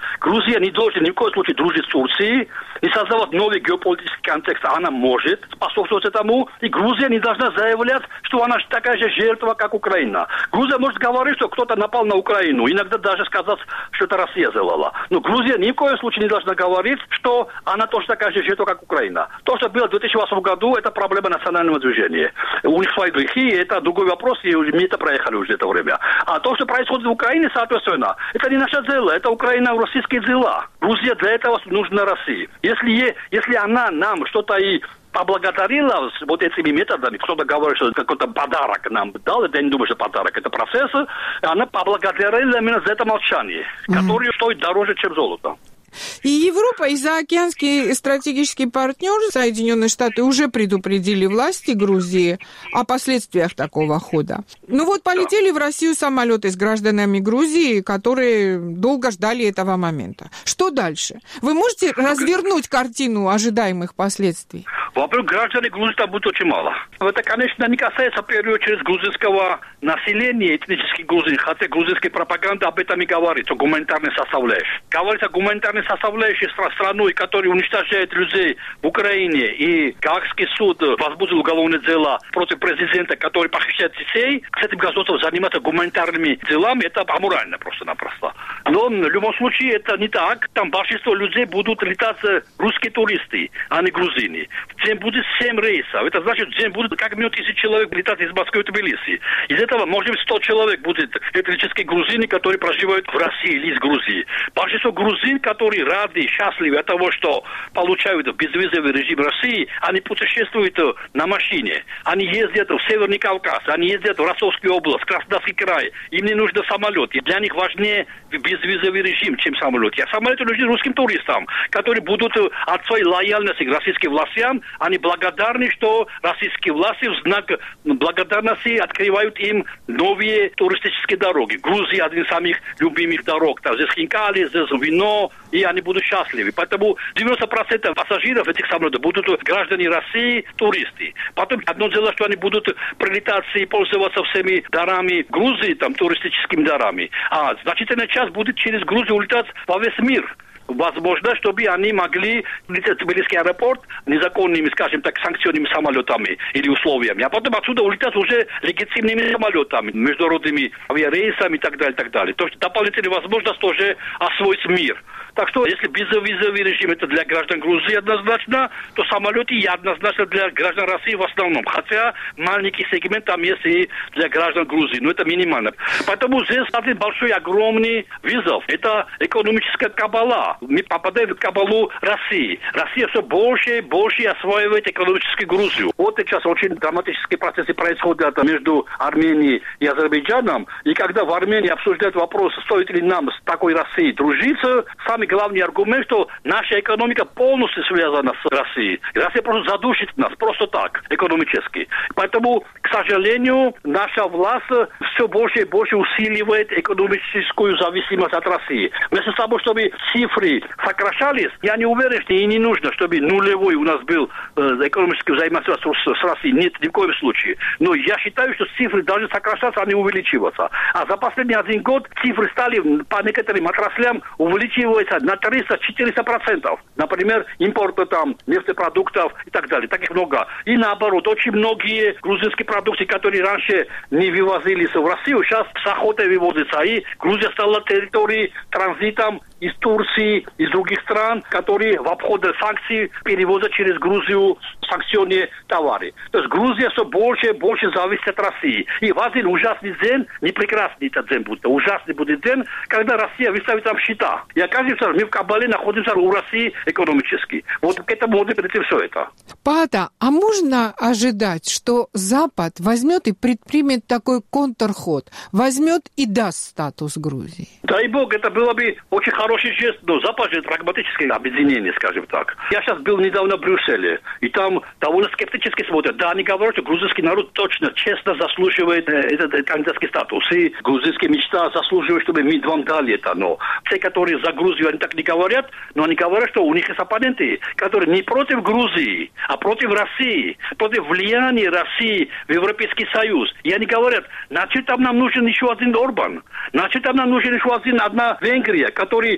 Грузия не должна ни в коем случае дружить с Турцией, не создавать новый геополитический контекст. Она может способствовать этому. И Грузия не должна заявлять, что она такая же жертва, как Украина. Грузия может говорить, что кто-то напал на Украину. Иногда даже сказать, что это Россия сделала. Но Грузия ни в коем случае не должна говорить, что она тоже такая же жертва, как Украина. То, что было в 2008 году, это проблема национального движения. У них свои грехи, это другой вопрос, и мы это проехали уже это время. А то, что происходит в Украине, соответственно, это не наше дело, это Украина, российские дела. Грузия для этого нужна России. Если она нам что-то и поблагодарила вот этими методами, кто-то говорит, что какой-то подарок нам дал, я не думаю, что подарок, это процесс, она поблагодарила именно за это молчание, которое стоит дороже, чем золото. И Европа, и заокеанский стратегический партнер Соединенные Штаты уже предупредили власти Грузии о последствиях такого хода. Ну вот полетели в Россию самолеты с гражданами Грузии, которые долго ждали этого момента. Что дальше? Вы можете развернуть картину ожидаемых последствий? Во-первых, граждане Грузии там будет очень мало. Это, конечно, не касается в первую очередь грузинского населения, этнических грузин, хотя грузинская пропаганда об этом и говорит, о гуманитарной составляющей. Говорится о гуманитарной составляющей страной, которая уничтожает людей в Украине, и Гаагский суд возбудил уголовное дело против президента, который похищает детей. С этим государством заниматься гуманитарными делами, это аморально просто-напросто. Но в любом случае это не так. Там большинство людей будут летать русские туристы, а не грузины. В день будет 7 рейсов. Это значит, в день будет как минимум 1000 человек летать из Москвы в Тбилиси. Из этого, может быть, 100 человек будет этнические грузины, которые проживают в России или из Грузии. Большинство грузин, которые рады, счастливы от того, что получают безвизовый режим России, они путешествуют на машине. Они ездят в Северный Кавказ, они ездят в Ростовскую область, Краснодарский край. Им не нужен самолет. И для них важнее безвизовый режим, чем самолет. А самолет нужен русским туристам, которые будут от своей лояльности к российским властям, они благодарны, что российские власти в знак благодарности открывают им новые туристические дороги. Грузия один из самых любимых дорог. Там здесь хинкали, здесь вино, и они будут счастливы. Поэтому 90% пассажиров этих самолетов будут граждане России, туристы. Потом одно дело, что они будут прилетать и пользоваться всеми дарами Грузии, там, туристическими дарами. А значительная часть будет через Грузию улетать во весь мир. Возможно, чтобы они могли лететь в Тбилисский аэропорт незаконными, скажем так, санкционными самолетами или условиями, а потом отсюда улетать уже легитимными самолетами, международными авиарейсами и так далее, и так далее. То есть дополнительная возможность тоже освоить мир. Так что, если безвизовый режим это для граждан Грузии однозначно, то самолеты и однозначно для граждан России в основном. Хотя маленький сегмент там есть и для граждан Грузии, но это минимально. Поэтому здесь один большой, огромный вызов. Это экономическая кабала. Мы попадаем в кабалу России. Россия все больше и больше осваивает экономическую Грузию. Вот сейчас очень драматические процессы происходят между Арменией и Азербайджаном. И когда в Армении обсуждают вопрос, стоит ли нам с такой Россией дружиться, самый главный аргумент, что наша экономика полностью связана с Россией. Россия просто задушит нас, просто так, экономически. Поэтому, к сожалению, наша власть все больше и больше усиливает экономическую зависимость от России. Вместо того, чтобы цифры сокращались, я не уверен, что и не нужно, чтобы нулевой у нас был экономический взаимосвязь с Россией. Нет, ни в коем случае. Но я считаю, что цифры должны сокращаться, а не увеличиваться. А за последний 1 год цифры стали по некоторым отраслям увеличиваться на 300-400%. Например, импорта там, нефтепродуктов и так далее. Таких много. И наоборот, очень многие грузинские продукты, которые раньше не вывозились в Россию, сейчас с охотой вывозятся. И Грузия стала территорией транзитом из Турции, из других стран, которые в обход санкций перевозят через Грузию санкционные товары. То есть Грузия все больше и больше зависит от России. И в один ужасный день, не прекрасный этот день будет, ужасный будет день, когда Россия выставит там счета. И окажется, мы в кабале находимся у России экономически. Вот к этому может прийти все это. Паата, а можно ожидать, что Запад возьмет и предпримет такой контрход, возьмет и даст статус Грузии? Дай бог, это было бы очень хороший жест, но Запад же прагматическое объединение, скажем так. Я сейчас был недавно в Брюсселе, и там довольно скептически смотрят. Да, они говорят, что грузинский народ точно, честно заслуживает этот кандидатский статус. И грузинская мечта заслуживает, чтобы мы вам дали это. Но те, которые за Грузию, они так не говорят, но они говорят, что у них есть оппоненты, которые не против Грузии, а против России, против влияния России в Европейский Союз. И они говорят, значит, там нам нужен еще один Орбан, значит, там нам нужен еще одна Венгрия, который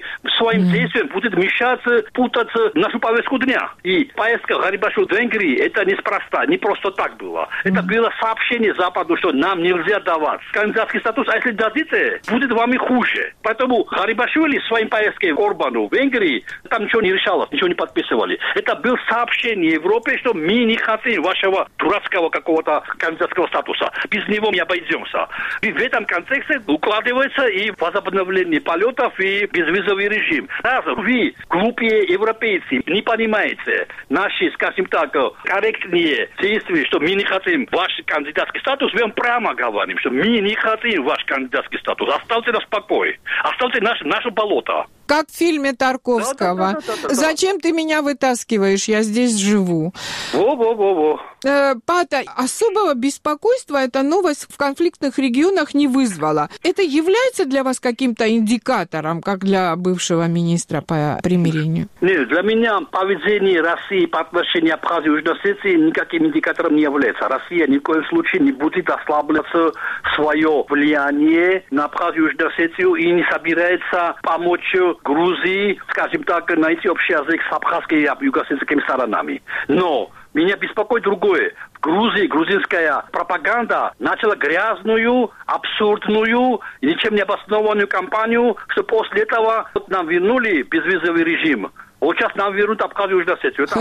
своим действием будет мешаться, путаться нашу повестку дня. И поездка Гарибашвили в Венгрии, это неспроста, не просто так было. Это было сообщение Западу, что нам нельзя давать кандидатский статус, а если дадите, будет вам и хуже. Поэтому Гарибашвили своим поездкой к Орбану в Венгрии, там ничего не решалось, ничего не подписывали. Это было сообщение Европе, что мы не хотим вашего дурацкого какого-то кандидатского статуса. Без него не обойдемся. И в этом контексте укладывается и возобновление полетов, и безвизовый режим. Раз вы, глупые европейцы, не понимаете наши, скажем так, корректные действия, что мы не хотим ваш кандидатский статус, мы вам прямо говорим, что мы не хотим ваш кандидатский статус. Оставьте нас в покое. Оставьте наше болото. Как в фильме Тарковского. Да. Зачем ты меня вытаскиваешь? Я здесь живу. Во-во-во-во. Пата, особого беспокойства эта новость в конфликтных регионах не вызвала. Это является для вас каким-то индикатором, как для бывшего министра по примирению? Нет, для меня поведение России по отношению к Абхазии и Южной Осетии никаким индикатором не является. Россия ни в коем случае не будет ослаблять свое влияние на Абхазию и Южную Осетию и не собирается помочь Грузии, скажем так, найти общий язык с абхазскими и юго-осетинскими сторонами. Но меня беспокоит другое. В Грузии грузинская пропаганда начала грязную, абсурдную, ничем не обоснованную кампанию, что после этого нам вернули безвизовый режим. Вот сейчас нам вернут Абхазию и Южную Осетию. Это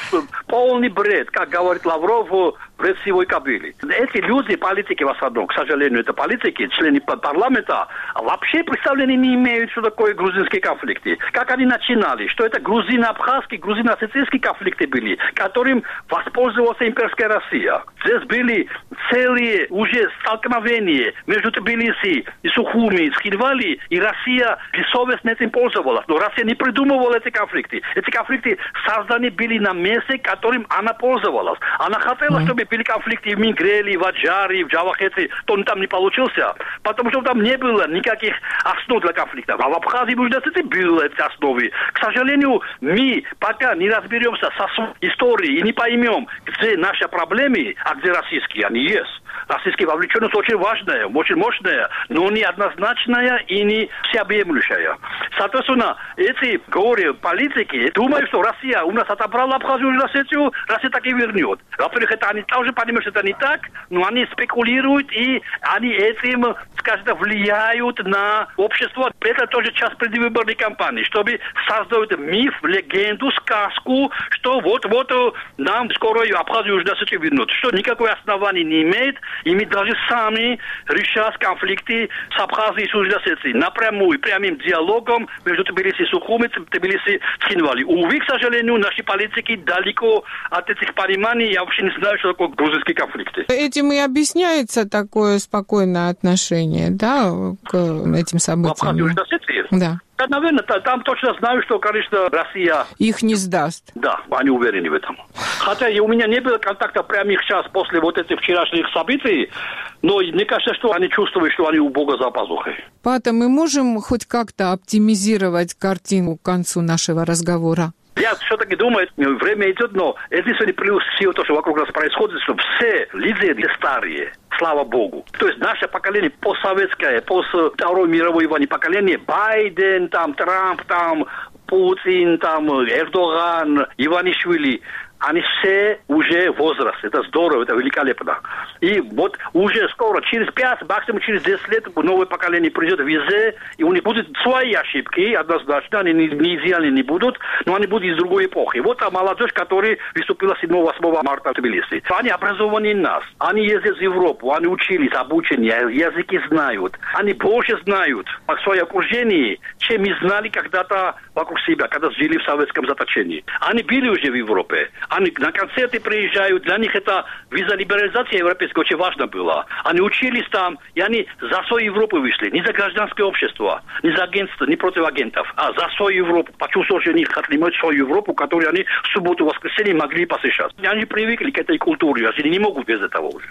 полный бред, как говорит Лавров, бред сивой кобылы. Эти люди, политики в основном, к сожалению, это политики, члены парламента, вообще представления не имеют, что такое грузинские конфликты. Как они начинали, что это грузино-абхазские, грузино-осетинские конфликты были, которым воспользовалась имперская Россия. Здесь были целые уже столкновения между Тбилиси и Сухуми, с Хинвали, и Россия бессовестно этим пользовалась. Но Россия не придумывала эти конфликты. Эти конфликты созданы были на месте, которым она пользовалась. Она хотела, чтобы были конфликты в Мингреле, в Аджаре, в Джавахете, то он там не получился, потому что там не было никаких основ для конфликтов. А в Абхазии и Южной Осетии были эти основы. К сожалению, мы пока не разберемся со своей историей и не поймем, где наши проблемы, а где российские, они есть. Российская вовлеченность очень важная, очень мощная, но не однозначная и не всеобъемлющая. Соответственно, эти горе-политики думают, что Россия у нас отобрала Абхазию и Южную Осетию, Россия так и вернет. Во-первых, это они тоже понимают, что это не так, но они спекулируют, и они этим, скажем так, влияют на общество. Это тоже часть предвыборной кампании, чтобы создать миф, легенду, сказку, что вот-вот нам скоро Абхазию и Южную Осетию вернут. Что никакой основания не имеет, и мы должны сами решать конфликты с Абхазией и Южной Осетией напрямую, прямым диалогом между Тбилиси и Сухуми, Тбилиси и Цхинвали. Увы, к сожалению, наши политики далеко от этих пониманий, я вообще не знаю, что такое грузинские конфликты. Этим и объясняется такое спокойное отношение, да, к этим событиям? В Абхазии и Южной Осетии? Да. Да, наверное, там точно знаю, что, конечно, Россия... Их не сдаст. Да, они уверены в этом. Хотя у меня не было контакта прямо сейчас после вот этих вчерашних событий, но мне кажется, что они чувствуют, что они у Бога за пазухой. Пата, мы можем хоть как-то оптимизировать картину к концу нашего разговора? Я все-таки думаю, время идет, но единственный плюс всего то, что вокруг нас происходит, что все лидеры старые, слава Богу. То есть наше поколение постсоветское, после Второй мировой войны поколение, Байден, там, Трамп, там, Путин, там, Эрдоган, Иванишвили, они все уже возраст. Это здорово, это великолепно. И вот уже скоро, через 5, максимум через 10 лет, новое поколение придет везде, и у них будут свои ошибки, однозначно, они не идеальны не будут, но они будут из другой эпохи. Вот та молодежь, которая выступила 7-8 марта в Тбилиси. Они образованнее нас. Они ездят в Европу, они учились, обучены, языки знают. Они больше знают о своем окружении, чем мы знали когда-то вокруг себя, когда жили в советском заточении. Они были уже в Европе. Они на концерты приезжают, для них это виза-либерализация европейская очень важна была. Они учились там, и они за свою Европу вышли. Не за гражданское общество, не за агентство, не против агентов, а за свою Европу. Почувствовали, что они хотели иметь свою Европу, которую они в субботу, воскресенье могли посещать. Они привыкли к этой культуре, они не могут без этого уже.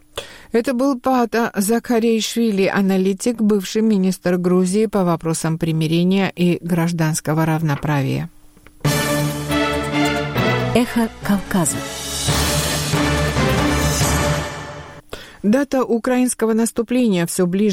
Это был Пата Закаришвили, аналитик, бывший министр Грузии по вопросам примирения и гражданского равноправия. Эхо Кавказа. Дата украинского наступления все ближе.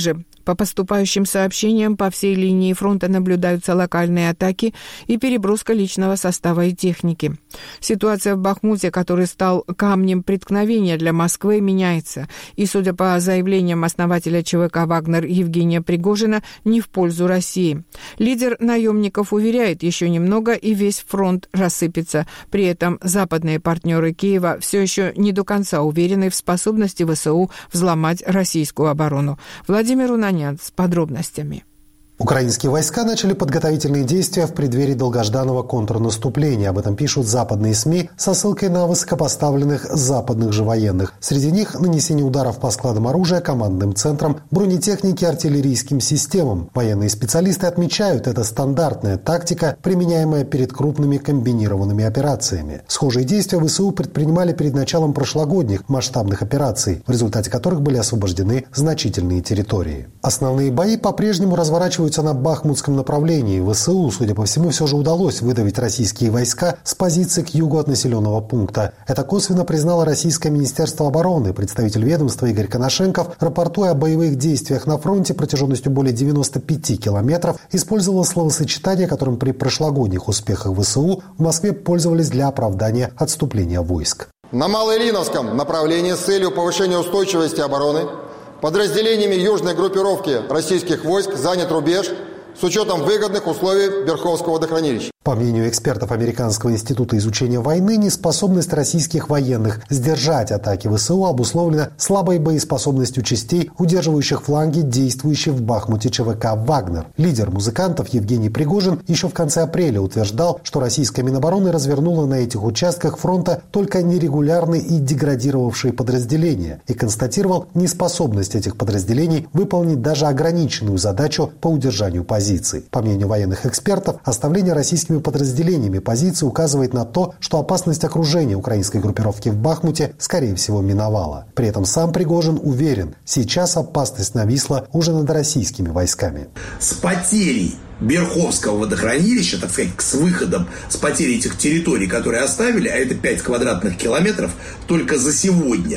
По поступающим сообщениям, по всей линии фронта наблюдаются локальные атаки и переброска личного состава и техники. Ситуация в Бахмуте, который стал камнем преткновения для Москвы, меняется. И, судя по заявлениям основателя ЧВК «Вагнер» Евгения Пригожина, не в пользу России. Лидер наемников уверяет, еще немного и весь фронт рассыпется. При этом западные партнеры Киева все еще не до конца уверены в способности ВСУ взломать российскую оборону. Владимир Унанян с подробностями. Украинские войска начали подготовительные действия в преддверии долгожданного контрнаступления. Об этом пишут западные СМИ со ссылкой на высокопоставленных западных же военных. Среди них нанесение ударов по складам оружия, командным центрам, бронетехнике, артиллерийским системам. Военные специалисты отмечают, это стандартная тактика, применяемая перед крупными комбинированными операциями. Схожие действия ВСУ предпринимали перед началом прошлогодних масштабных операций, в результате которых были освобождены значительные территории. Основные бои по-прежнему разворачиваются на Бахмутском направлении. ВСУ, судя по всему, все же удалось выдавить российские войска с позиций к югу от населенного пункта. Это косвенно признало Российское Министерство обороны. Представитель ведомства Игорь Коношенков, рапортуя о боевых действиях на фронте протяженностью более 95 километров, использовал словосочетание, которым при прошлогодних успехах ВСУ в Москве пользовались для оправдания отступления войск. На Малоильиновском направлении с целью повышения устойчивости обороны подразделениями южной группировки российских войск занят рубеж с учетом выгодных условий Верховского водохранилища. По мнению экспертов Американского института изучения войны, неспособность российских военных сдержать атаки ВСУ обусловлена слабой боеспособностью частей, удерживающих фланги, действующих в Бахмуте ЧВК «Вагнер». Лидер музыкантов Евгений Пригожин еще в конце апреля утверждал, что российская Минобороны развернула на этих участках фронта только нерегулярные и деградировавшие подразделения и констатировал неспособность этих подразделений выполнить даже ограниченную задачу по удержанию позиций. По мнению военных экспертов, оставление российскими подразделениями позиции указывает на то, что опасность окружения украинской группировки в Бахмуте, скорее всего, миновала. При этом сам Пригожин уверен, сейчас опасность нависла уже над российскими войсками. С потерей Верховского водохранилища, так сказать, с выходом, с потерей этих территорий, которые оставили, а это 5 квадратных километров, только за сегодня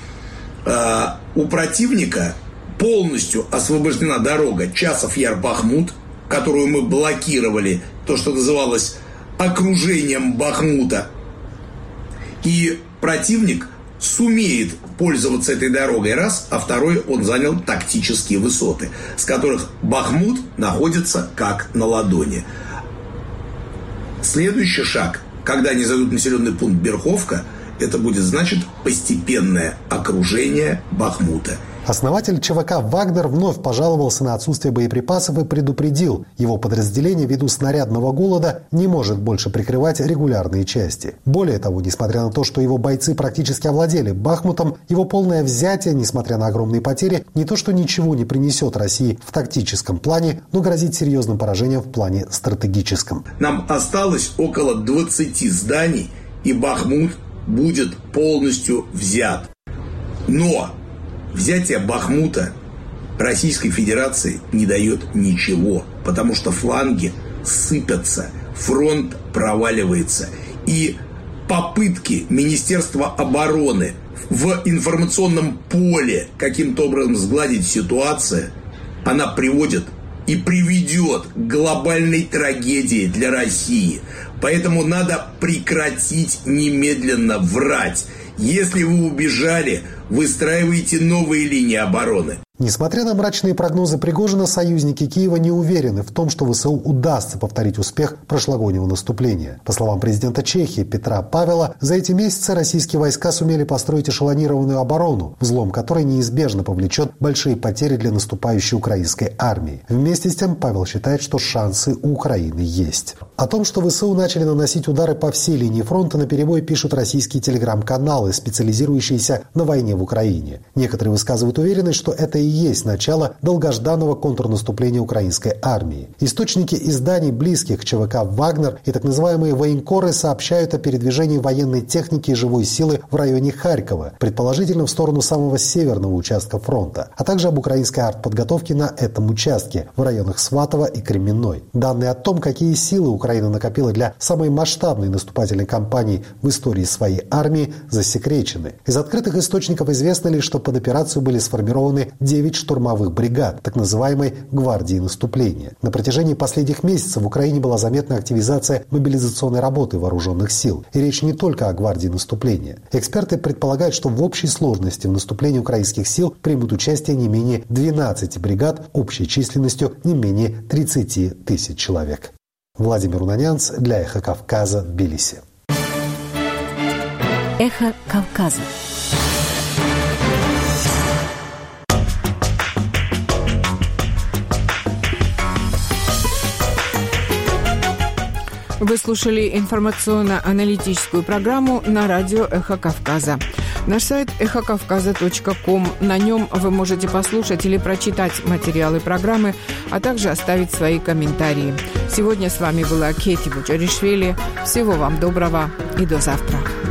у противника полностью освобождена дорога Часов-Яр-Бахмут, которую мы блокировали, то, что называлось окружением Бахмута. И противник сумеет пользоваться этой дорогой, раз, а второй, он занял тактические высоты, с которых Бахмут находится как на ладони. Следующий шаг, когда они зайдут в населенный пункт Берховка, это будет значит постепенное окружение Бахмута. Основатель ЧВК «Вагнер» вновь пожаловался на отсутствие боеприпасов и предупредил, его подразделение ввиду снарядного голода не может больше прикрывать регулярные части. Более того, несмотря на то, что его бойцы практически овладели Бахмутом, его полное взятие, несмотря на огромные потери, не то что ничего не принесет России в тактическом плане, но грозит серьезным поражением в плане стратегическом. Нам осталось около 20 зданий, и Бахмут будет полностью взят. Но взятие Бахмута Российской Федерации не дает ничего, потому что фланги сыпятся, фронт проваливается. И попытки Министерства обороны в информационном поле каким-то образом сгладить ситуацию, она приводит и приведет к глобальной трагедии для России. Поэтому надо прекратить немедленно врать. Если вы убежали, выстраивайте новые линии обороны. Несмотря на мрачные прогнозы Пригожина, союзники Киева не уверены в том, что ВСУ удастся повторить успех прошлогоднего наступления. По словам президента Чехии Петра Павела, за эти месяцы российские войска сумели построить эшелонированную оборону, взлом которой неизбежно повлечет большие потери для наступающей украинской армии. Вместе с тем Павел считает, что шансы у Украины есть. О том, что ВСУ начали наносить удары по всей линии фронта, наперебой пишут российские телеграм-каналы, специализирующиеся на войне в Украине. Некоторые высказывают уверенность, что это и есть начало долгожданного контрнаступления украинской армии. Источники изданий, близких к ЧВК «Вагнер» и так называемые военкоры сообщают о передвижении военной техники и живой силы в районе Харькова, предположительно в сторону самого северного участка фронта, а также об украинской артподготовке на этом участке в районах Сватово и Кременной. Данные о том, какие силы Украина накопила для самой масштабной наступательной кампании в истории своей армии, засекречены. Из открытых источников источников известно лишь, что под операцию были сформированы 9 штурмовых бригад, так называемой «гвардии наступления». На протяжении последних месяцев в Украине была заметна активизация мобилизационной работы вооруженных сил. И речь не только о гвардии наступления. Эксперты предполагают, что в общей сложности в наступлении украинских сил примут участие не менее 12 бригад общей численностью не менее 30 тысяч человек. Владимир Унанянц для «Эхо Кавказа», Тбилиси. «Эхо Кавказа». Вы слушали информационно-аналитическую программу на радио «Эхо Кавказа». Наш сайт эхокавказа.ком. На нем вы можете послушать или прочитать материалы программы, а также оставить свои комментарии. Сегодня с вами была Кети Буджаришвили. Всего вам доброго и до завтра.